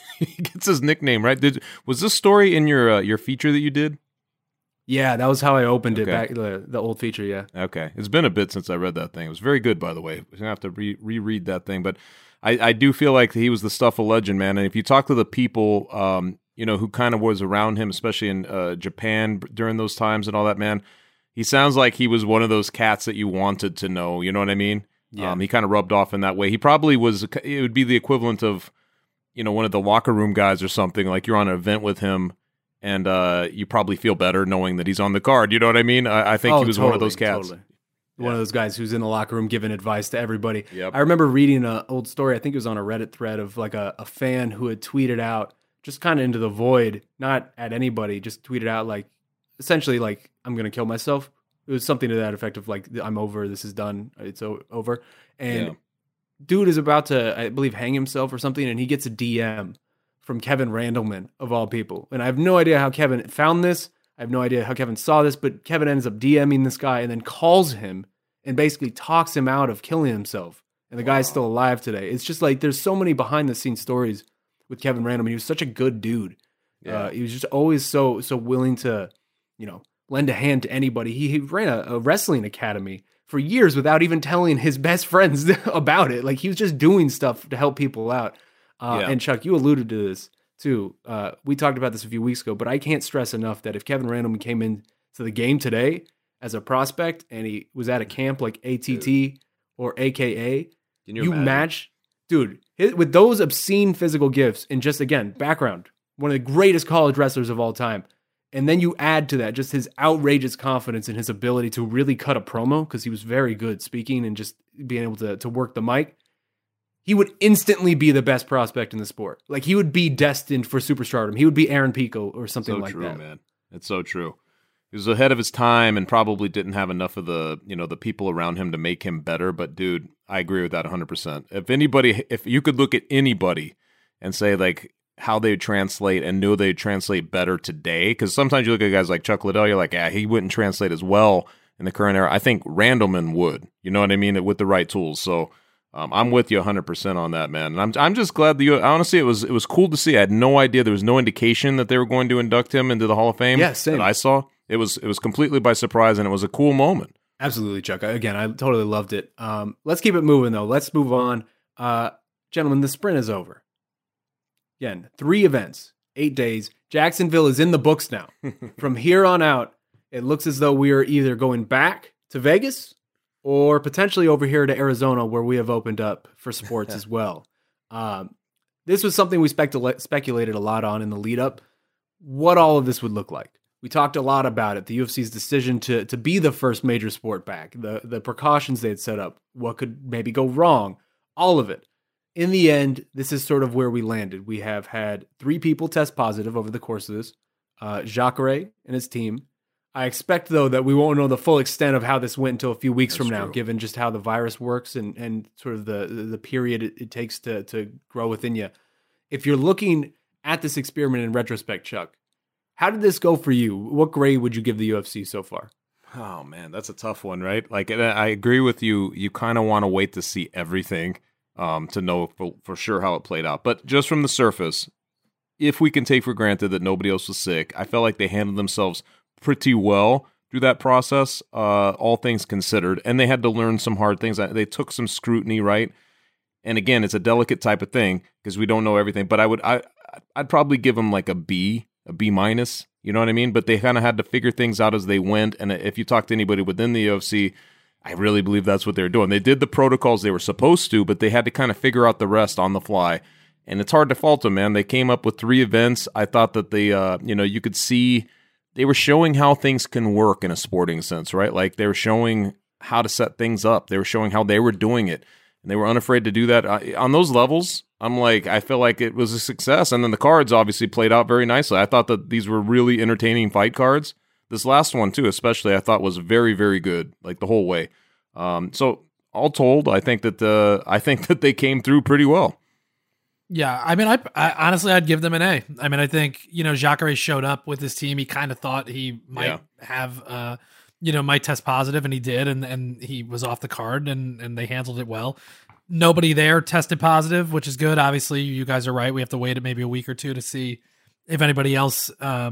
nickname, right? Was this story in your feature that you did? Yeah, that was how I opened it back, the old feature, yeah. Okay. It's been a bit since I read that thing. It was very good, by the way. We're going to have to reread that thing. But I do feel like he was the stuff of legend, man. And if you talk to the people, who kind of was around him, especially in Japan during those times and all that, man, he sounds like he was one of those cats that you wanted to know. You know what I mean? Yeah. He kind of rubbed off in that way. He probably was, it would be the equivalent of, one of the locker room guys or something. Like you're on an event with him. And you probably feel better knowing that he's on the card. You know what I mean? I think he was one of those cats. Totally. One of those guys who's in the locker room giving advice to everybody. Yep. I remember reading an old story. I think it was on a Reddit thread of like a fan who had tweeted out just kind of into the void, not at anybody, just tweeted out like essentially like, I'm going to kill myself. It was something to that effect of like, I'm over, this is done, it's over. And dude is about to, I believe, hang himself or something, and he gets a DM from Kevin Randleman, of all people. And I have no idea how Kevin found this. I have no idea how Kevin saw this, but Kevin ends up DMing this guy and then calls him and basically talks him out of killing himself. And the guy's still alive today. It's just like there's so many behind-the-scenes stories with Kevin Randleman. He was such a good dude. Yeah. He was just always so willing to, lend a hand to anybody. He ran a wrestling academy for years without even telling his best friends about it. Like he was just doing stuff to help people out. And Chuck, you alluded to this too. We talked about this a few weeks ago, but I can't stress enough that if Kevin Randleman came into the game today as a prospect and he was at a camp like ATT or AKA, you match, dude, with those obscene physical gifts and just, again, background, one of the greatest college wrestlers of all time. And then you add to that just his outrageous confidence in his ability to really cut a promo because he was very good speaking and just being able to work the mic. He would instantly be the best prospect in the sport. Like he would be destined for superstardom. He would be Aaron Pico or something like that. So true, man. It's so true. He was ahead of his time and probably didn't have enough of the people around him to make him better. But dude, I agree with that 100%. If you could look at anybody and say like how they would translate and knew they'd translate better today, because sometimes you look at guys like Chuck Liddell, you're like, he wouldn't translate as well in the current era. I think Randleman would. You know what I mean? With the right tools. So. I'm with you 100% on that, man. And I'm just glad that honestly, it was cool to see. I had no idea. There was no indication that they were going to induct him into the Hall of Fame. Yeah, same. That I saw. It was completely by surprise, and it was a cool moment. Absolutely, Chuck. Again, I totally loved it. Let's keep it moving, though. Let's move on. Gentlemen, the sprint is over. Again, 3 events, 8 days. Jacksonville is in the books now. From here on out, it looks as though we are either going back to Vegas or potentially over here to Arizona, where we have opened up for sports as well. This was something we speculated a lot on in the lead up, what all of this would look like. We talked a lot about it, the UFC's decision to be the first major sport back, the precautions they had set up, what could maybe go wrong, all of it. In the end, this is sort of where we landed. We have had 3 people test positive over the course of this, Jacare and his team. I expect, though, that we won't know the full extent of how this went until a few weeks from now, given just how the virus works and sort of the period it takes to grow within you. If you're looking at this experiment in retrospect, Chuck, how did this go for you? What grade would you give the UFC so far? Oh, man, that's a tough one, right? Like, I agree with you. You kind of want to wait to see everything to know for sure how it played out. But just from the surface, if we can take for granted that nobody else was sick, I felt like they handled themselves pretty well through that process, all things considered. And they had to learn some hard things. They took some scrutiny, right? And again, it's a delicate type of thing because we don't know everything. But I'd probably give them like a B minus. You know what I mean? But they kind of had to figure things out as they went. And if you talk to anybody within the UFC, I really believe that's what they're doing. They did the protocols they were supposed to, but they had to kind of figure out the rest on the fly. And it's hard to fault them, man. They came up with 3 events. I thought that they, you could see they were showing how things can work in a sporting sense, right? Like they were showing how to set things up. They were showing how they were doing it. And they were unafraid to do that. On those levels, I feel like it was a success. And then the cards obviously played out very nicely. I thought that these were really entertaining fight cards. This last one, too, especially, I thought was very, very good, like the whole way. So all told, I think that they came through pretty well. Yeah, I mean, I honestly, I'd give them an A. I mean, I think, Jacare showed up with his team. He kind of thought he might have, might test positive, and he did, and he was off the card, and they handled it well. Nobody there tested positive, which is good. Obviously, you guys are right. We have to wait maybe a week or 2 to see if anybody else,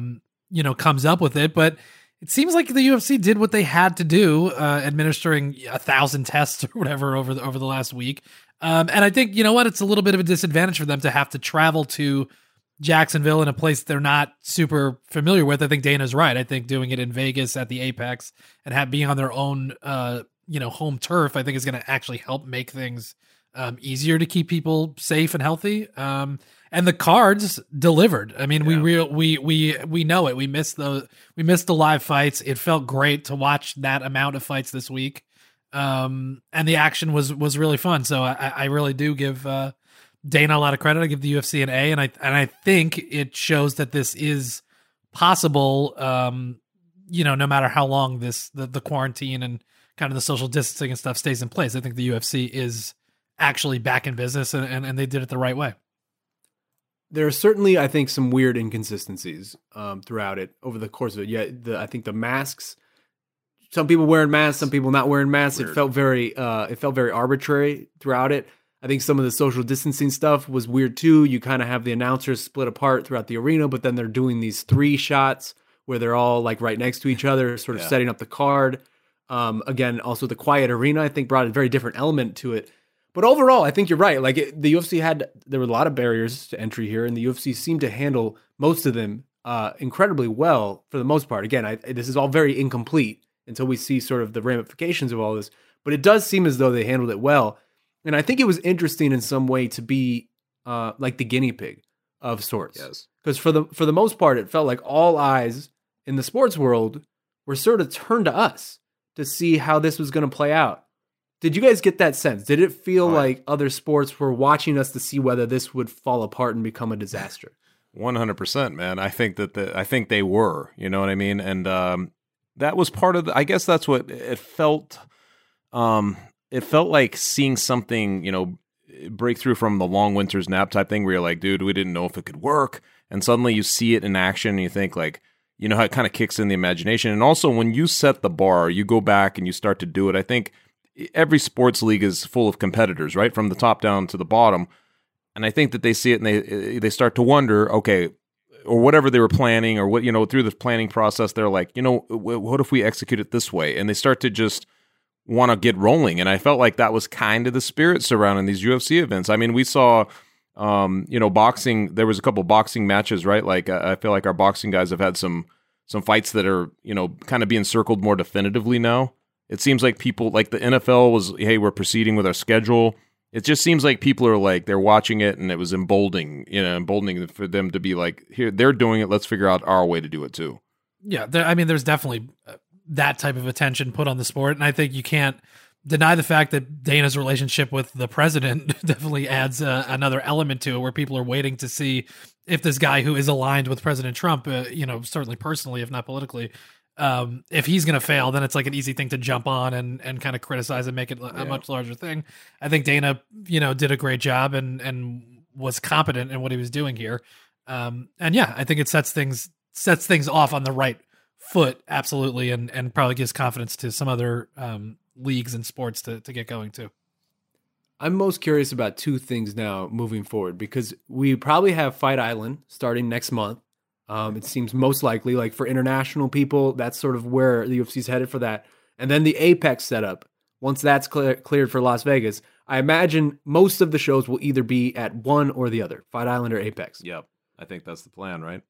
comes up with it. But it seems like the UFC did what they had to do, administering 1,000 tests or whatever over the last week. And I think, you know what, it's a little bit of a disadvantage for them to have to travel to Jacksonville in a place they're not super familiar with. I think Dana's right. I think doing it in Vegas at the Apex and being on their own, home turf, I think is going to actually help make things easier to keep people safe and healthy. And the cards delivered. I mean, we know it. We missed the live fights. It felt great to watch that amount of fights this week. And the action was really fun. So I really do give Dana a lot of credit. I give the UFC an A, and I think it shows that this is possible. No matter how long the quarantine and kind of the social distancing and stuff stays in place. I think the UFC is actually back in business, and they did it the right way. There are certainly, I think, some weird inconsistencies throughout it over the course of it. Yeah, I think the masks. Some people wearing masks, some people not wearing masks. Weird. It felt very arbitrary throughout it. I think some of the social distancing stuff was weird too. You kind of have the announcers split apart throughout the arena, but then they're doing these 3 shots where they're all like right next to each other, sort of setting up the card. Again, also the quiet arena, I think, brought a very different element to it. But overall, I think you're right. Like the UFC there were a lot of barriers to entry here, and the UFC seemed to handle most of them incredibly well for the most part. Again, this is all very incomplete until we see sort of the ramifications of all this. But it does seem as though they handled it well. And I think it was interesting in some way to be like the guinea pig of sorts. Yes. Because for the most part, it felt like all eyes in the sports world were sort of turned to us to see how this was going to play out. Did you guys get that sense? Did it feel like other sports were watching us to see whether this would fall apart and become a disaster? 100%, man. I think I think they were, you know what I mean? And that was part of I guess that's what it felt. It felt like seeing something, break through from the long winter's nap type thing where you're like, dude, we didn't know if it could work. And suddenly you see it in action and you think like, how it kind of kicks in the imagination. And also when you set the bar, you go back and you start to do it. I think every sports league is full of competitors, right? From the top down to the bottom. And I think that they see it and they start to wonder, okay, or whatever they were planning or what, through the planning process, they're like, what if we execute it this way? And they start to just want to get rolling. And I felt like that was kind of the spirit surrounding these UFC events. I mean, we saw, boxing, there was a couple boxing matches, right? Like I feel like our boxing guys have had some fights that are, kind of being circled more definitively now. It seems like people, like the NFL was, hey, we're proceeding with our schedule. It just seems like people are like, they're watching it and it was emboldening for them to be like, here, they're doing it. Let's figure out our way to do it too. Yeah, there's definitely that type of attention put on the sport, and I think you can't deny the fact that Dana's relationship with the president definitely adds another element to it, where people are waiting to see if this guy who is aligned with President Trump, certainly personally, if not politically, if he's going to fail, then it's like an easy thing to jump on and kind of criticize and make it a much larger thing. I think Dana, did a great job and was competent in what he was doing here. I think it sets things off on the right foot. Absolutely. And probably gives confidence to some other, leagues and sports to get going too. I'm most curious about two things now moving forward, because we probably have Fight Island starting next month. It seems most likely, like for international people, that's sort of where the UFC is headed for that. And then the Apex setup, once that's cleared for Las Vegas, I imagine most of the shows will either be at one or the other, Fight Island or Apex. Yep. I think that's the plan, right?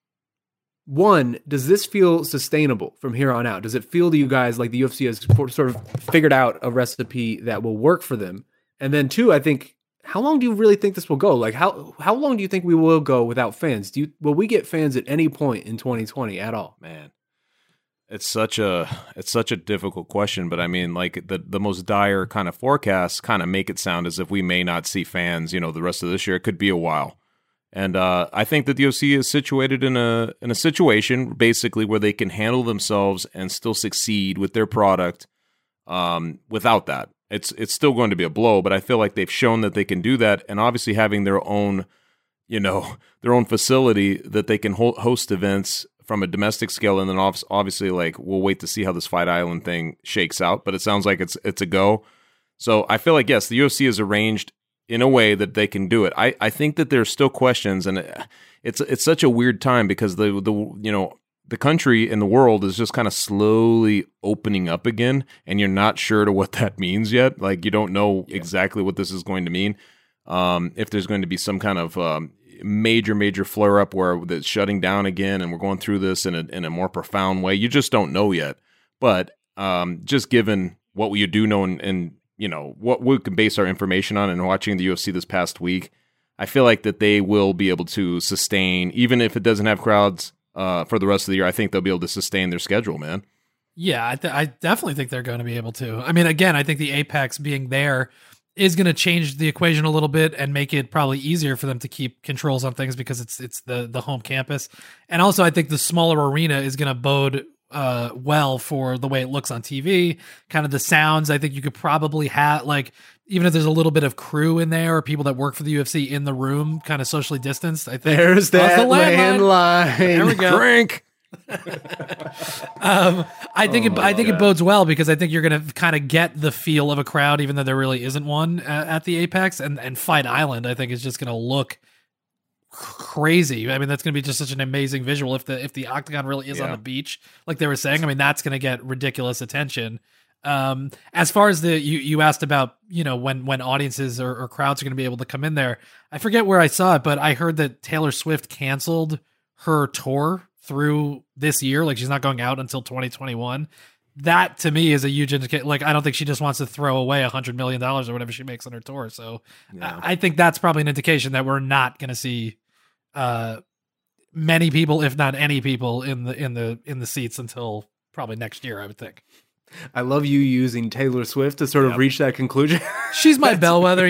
One, does this feel sustainable from here on out? Does it feel to you guys like the UFC has sort of figured out a recipe that will work for them? And then two, I think, how long do you really think this will go? Like, how long do you think we will go without fans? Will we get fans at any point in 2020 at all? Man, it's such a difficult question, but I mean, like the most dire kind of forecasts kind of make it sound as if we may not see fans, the rest of this year. It could be a while. And I think that the UFC is situated in a situation basically where they can handle themselves and still succeed with their product without that. It's still going to be a blow, but I feel like they've shown that they can do that, and obviously having their own facility that they can host events from a domestic scale, and then obviously like we'll wait to see how this Fight Island thing shakes out, but it sounds like it's a go. So I feel like yes, the UFC is arranged in a way that they can do it. I think that there's still questions, and it's such a weird time because the country and the world is just kind of slowly opening up again, and you're not sure to what that means yet. Like you don't know exactly what this is going to mean. If there's going to be some kind of major flare up where it's shutting down again, and we're going through this in a more profound way, you just don't know yet. But just given what we do know and what we can base our information on, and watching the UFC this past week, I feel like that they will be able to sustain, even if it doesn't have crowds for the rest of the year. I think they'll be able to sustain their schedule, man. Yeah, I definitely think they're going to be able to. I mean, again, I think the Apex being there is going to change the equation a little bit and make it probably easier for them to keep controls on things because it's the home campus. And also, I think the smaller arena is going to bode well for the way it looks on TV, kind of the sounds. I think you could probably have, like, even if there's a little bit of crew in there or people that work for the UFC in the room, kind of socially distanced. I think there's that landline. There we go. Drink. I think it bodes well because I think you're going to kind of get the feel of a crowd, even though there really isn't one at the Apex. And Fight Island, I think, is just going to look crazy. I mean, that's going to be just such an amazing visual if the octagon really is on the beach, like they were saying. I mean, that's going to get ridiculous attention. As far as you asked about, when audiences or crowds are going to be able to come in there, I forget where I saw it, but I heard that Taylor Swift canceled her tour through this year. Like she's not going out until 2021. That to me is a huge indicator. Like, I don't think she just wants to throw away $100 million or whatever she makes on her tour. So I think that's probably an indication that we're not going to see many people, if not any people, in the seats until probably next year, I would think. I love you using Taylor Swift to sort of reach that conclusion. She's my bellwether,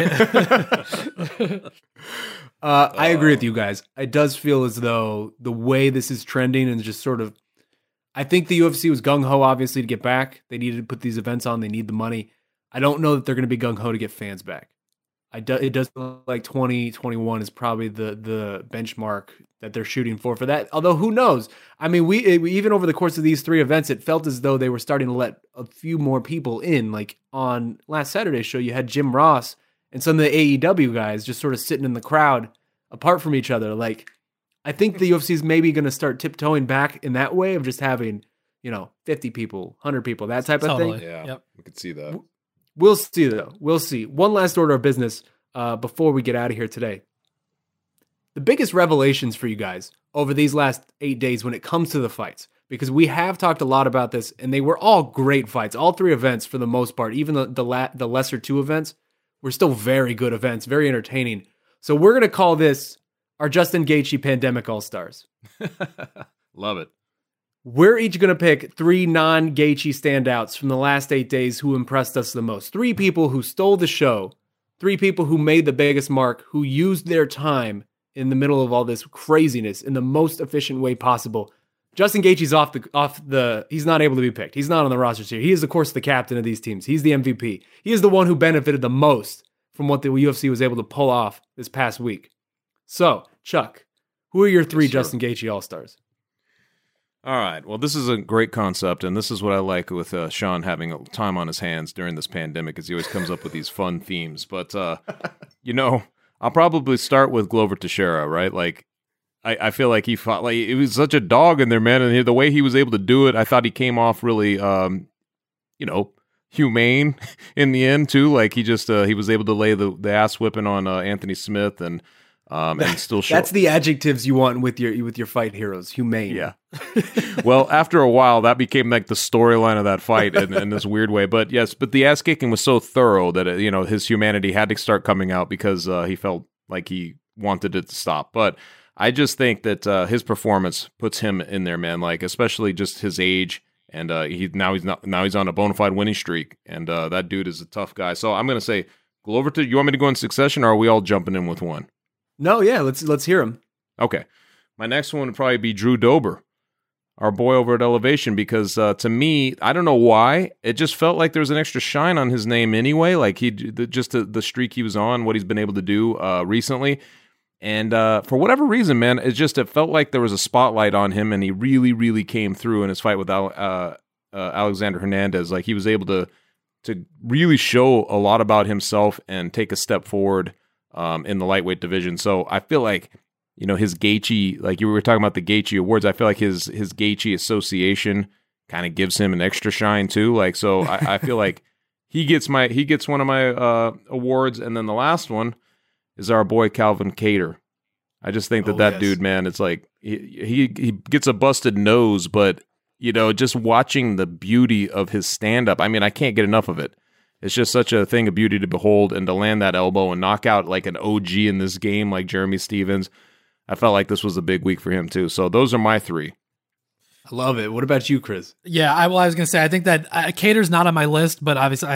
I agree with you guys. It does feel as though the way this is trending and just sort of, I think the UFC was gung-ho, obviously, to get back. They needed to put these events on. They need the money. I don't know that they're going to be gung-ho to get fans back. It does look like 2021 is probably the benchmark that they're shooting for that. Although, who knows? I mean, we even over the course of these three events, it felt as though they were starting to let a few more people in. Like on last Saturday's show, you had Jim Ross and some of the AEW guys just sort of sitting in the crowd apart from each other. Like, I think the UFC is maybe going to start tiptoeing back in that way of just having, 50 people, 100 people, that type of thing. Yeah, yep. We could see that. We'll see, though. We'll see. One last order of business before we get out of here today. The biggest revelations for you guys over these last 8 days when it comes to the fights, because we have talked a lot about this, and they were all great fights. All three events, for the most part, even the lesser two events, were still very good events, very entertaining. So we're going to call this our Justin Gaethje Pandemic All-Stars. Love it. We're each going to pick 3 non-Gaethje standouts from the last 8 days who impressed us the most. 3 people who stole the show. 3 people who made the biggest mark, who used their time in the middle of all this craziness in the most efficient way possible. Justin Gaethje's he's not able to be picked. He's not on the roster here. He is, of course, the captain of these teams. He's the MVP. He is the one who benefited the most from what the UFC was able to pull off this past week. So, Chuck, who are your 3 Justin Gaethje All-Stars? All right. Well, this is a great concept, and this is what I like with Sean having time on his hands during this pandemic, is he always comes up with these fun themes. But, I'll probably start with Glover Teixeira, right? Like, I feel like he fought, like, it was such a dog in there, man, and the way he was able to do it, I thought he came off really, humane in the end, too. Like, he just, he was able to lay the ass whipping on Anthony Smith and still show. That's the adjectives you want with your fight heroes. Humane. Yeah. Well, after a while, that became like the storyline of that fight in this weird way. But yes, the ass kicking was so thorough that his humanity had to start coming out because he felt like he wanted it to stop. But I just think that his performance puts him in there, man. Like, especially just his age, and he's on a bona fide winning streak, and that dude is a tough guy. So I'm gonna say Glover. You want me to go in succession, or are we all jumping in with one? No, yeah, let's hear him. Okay. My next one would probably be Drew Dober, our boy over at Elevation, because to me, I don't know why, it just felt like there was an extra shine on his name anyway. Like the streak he was on, what he's been able to do recently. And for whatever reason, man, it felt like there was a spotlight on him, and he really, really came through in his fight with Alexander Hernandez. Like, he was able to really show a lot about himself and take a step forward in the lightweight division. So I feel like, his Gaethje, like you were talking about the Gaethje Awards, I feel like his Gaethje association kind of gives him an extra shine too. Like, so I feel like he gets one of my awards, and then the last one is our boy Calvin Kattar. I just think that dude, man, it's like he gets a busted nose, but just watching the beauty of his stand-up, I mean, I can't get enough of it. It's just such a thing of beauty to behold, and to land that elbow and knock out like an OG in this game like Jeremy Stevens. I felt like this was a big week for him too. So those are my 3. I love it. What about you, Chris? Yeah, I was going to say, I think that Kattar's not on my list, but obviously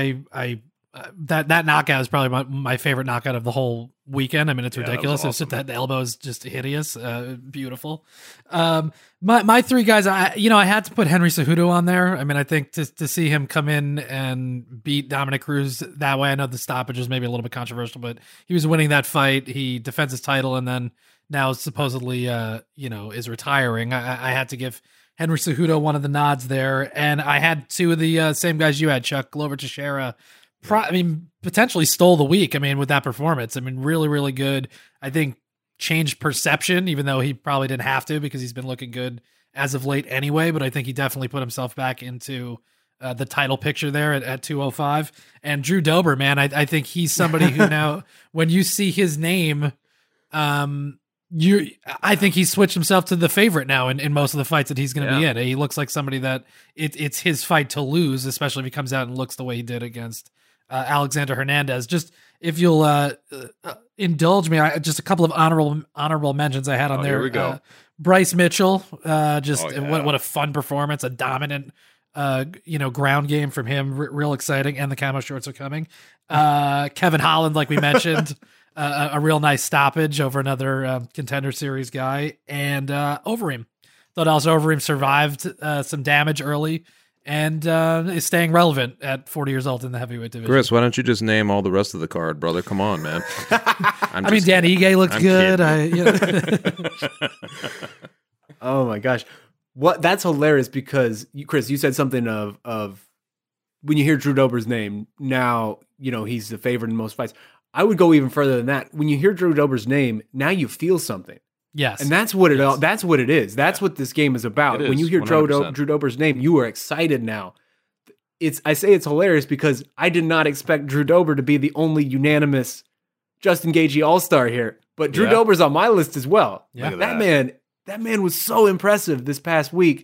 that knockout is probably my favorite knockout of the whole weekend. I mean, it's ridiculous. Awesome. That elbow is just hideous, beautiful. My 3 guys, I had to put Henry Cejudo on there. I mean, I think to see him come in and beat Dominic Cruz that way, I know the stoppage was maybe a little bit controversial, but he was winning that fight. He defends his title, and then now supposedly, is retiring. I had to give Henry Cejudo one of the nods there, and I had 2 of the same guys you had, Chuck. Glover Teixeira, potentially stole the week. I mean, with that performance, I mean, really, really good. I think changed perception, even though he probably didn't have to, because he's been looking good as of late anyway. But I think he definitely put himself back into the title picture there at 205. And Drew Dober, man, I think he's somebody who now, when you see his name, I think he's switched himself to the favorite now in most of the fights that he's going to be in. He looks like somebody that it's his fight to lose, especially if he comes out and looks the way he did against Alexander Hernandez. Just if you'll indulge me, just a couple of honorable mentions I had on there. Here we go. Bryce Mitchell, what a fun performance, a dominant ground game from him, real exciting, and the camo shorts are coming. Kevin Holland, like we mentioned, a real nice stoppage over another Contender Series guy, and Overeem. Thought also Overeem survived some damage early, and is staying relevant at 40 years old in the heavyweight division. Chris, why don't you just name all the rest of the card, brother? Come on, man. Dan Ige looked good. Oh my gosh. That's hilarious, because Chris, you said something of when you hear Drew Dober's name, now, he's the favorite in most fights. I would go even further than that. When you hear Drew Dober's name, now you feel something. Yes. And that's what that's what it is. That's what this game is about. When you hear Drew Dober's name, you are excited now. I say it's hilarious because I did not expect Drew Dober to be the only unanimous Justin Gaethje All-Star here. But Drew Dober's on my list as well. Yeah. That man was so impressive this past week.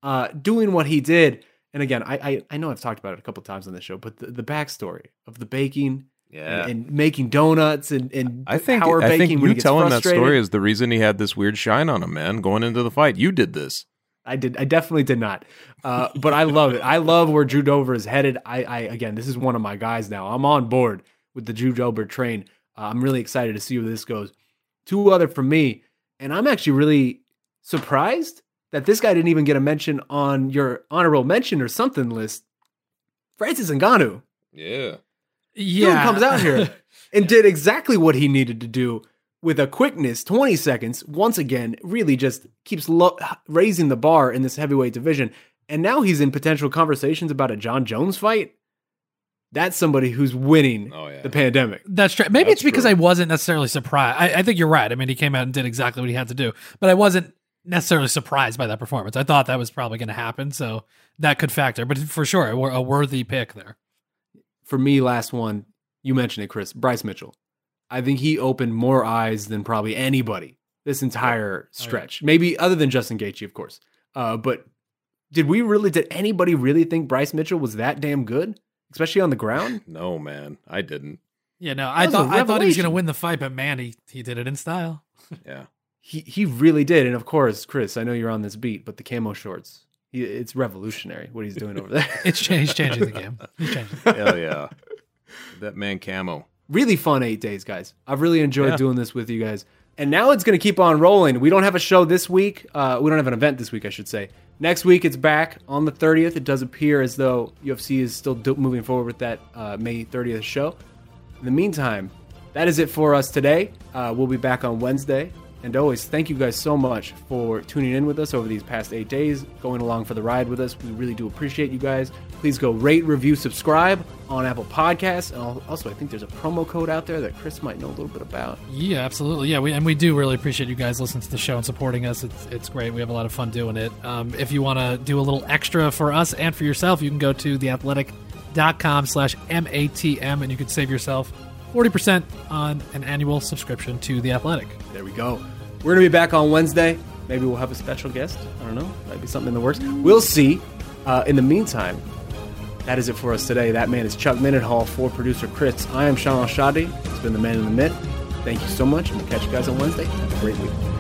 doing what he did. And again, I know I've talked about it a couple times on the show, but the backstory of the baking and making donuts and I think power baking you when he gets telling frustrated. that story is the reason he had this weird shine on him, man, going into the fight. You did this. I definitely did not. But I love it. I love where Drew Dober is headed. Again, this is one of my guys now. I'm on board with the Drew Dober train. I'm really excited to see where this goes. Two other from me, and I'm actually really surprised that this guy didn't even get a mention on your honorable mention or something list. Francis Ngannou. Yeah. Dude comes out here and did exactly what he needed to do with a quickness, 20 seconds, once again, really just keeps raising the bar in this heavyweight division. And now he's in potential conversations about a John Jones fight. That's somebody who's winning the pandemic. That's true. Maybe it's because I wasn't necessarily surprised. I think you're right. I mean, he came out and did exactly what he had to do, but I wasn't necessarily surprised by that performance. I thought that was probably going to happen, so that could factor. But for sure, a worthy pick there. For me, last one, you mentioned it, Chris, Bryce Mitchell. I think he opened more eyes than probably anybody this entire stretch. Maybe other than Justin Gaethje, of course. But did anybody really think Bryce Mitchell was that damn good? Especially on the ground? No, man, I didn't. Yeah, no, I thought he was going to win the fight, but man, he did it in style. Yeah. He really did. And of course, Chris, I know you're on this beat, but the camo shorts, it's revolutionary what he's doing over there. He's changing the game. He's changing. Hell yeah. That man camo. Really fun 8 days, guys. I've really enjoyed doing this with you guys. And now it's going to keep on rolling. We don't have a show this week. We don't have an event this week, I should say. Next week, it's back on the 30th. It does appear as though UFC is still moving forward with that May 30th show. In the meantime, that is it for us today. We'll be back on Wednesday. And always, thank you guys so much for tuning in with us over these past 8 days, going along for the ride with us. We really do appreciate you guys. Please go rate, review, subscribe on Apple Podcasts. And also, I think there's a promo code out there that Chris might know a little bit about. Yeah, absolutely. Yeah, we do really appreciate you guys listening to the show and supporting us. It's great. We have a lot of fun doing it. If you want to do a little extra for us and for yourself, you can go to theathletic.com/MATM and you can save yourself 40% on an annual subscription to The Athletic. There we go. We're going to be back on Wednesday. Maybe we'll have a special guest. I don't know. Might be something in the works. We'll see. In the meantime, that is it for us today. That man is Chuck Mendenhall for producer Chris. I am Sean Al-Shadi. It's been the Man in the Mid. Thank you so much, and we'll catch you guys on Wednesday. Have a great week.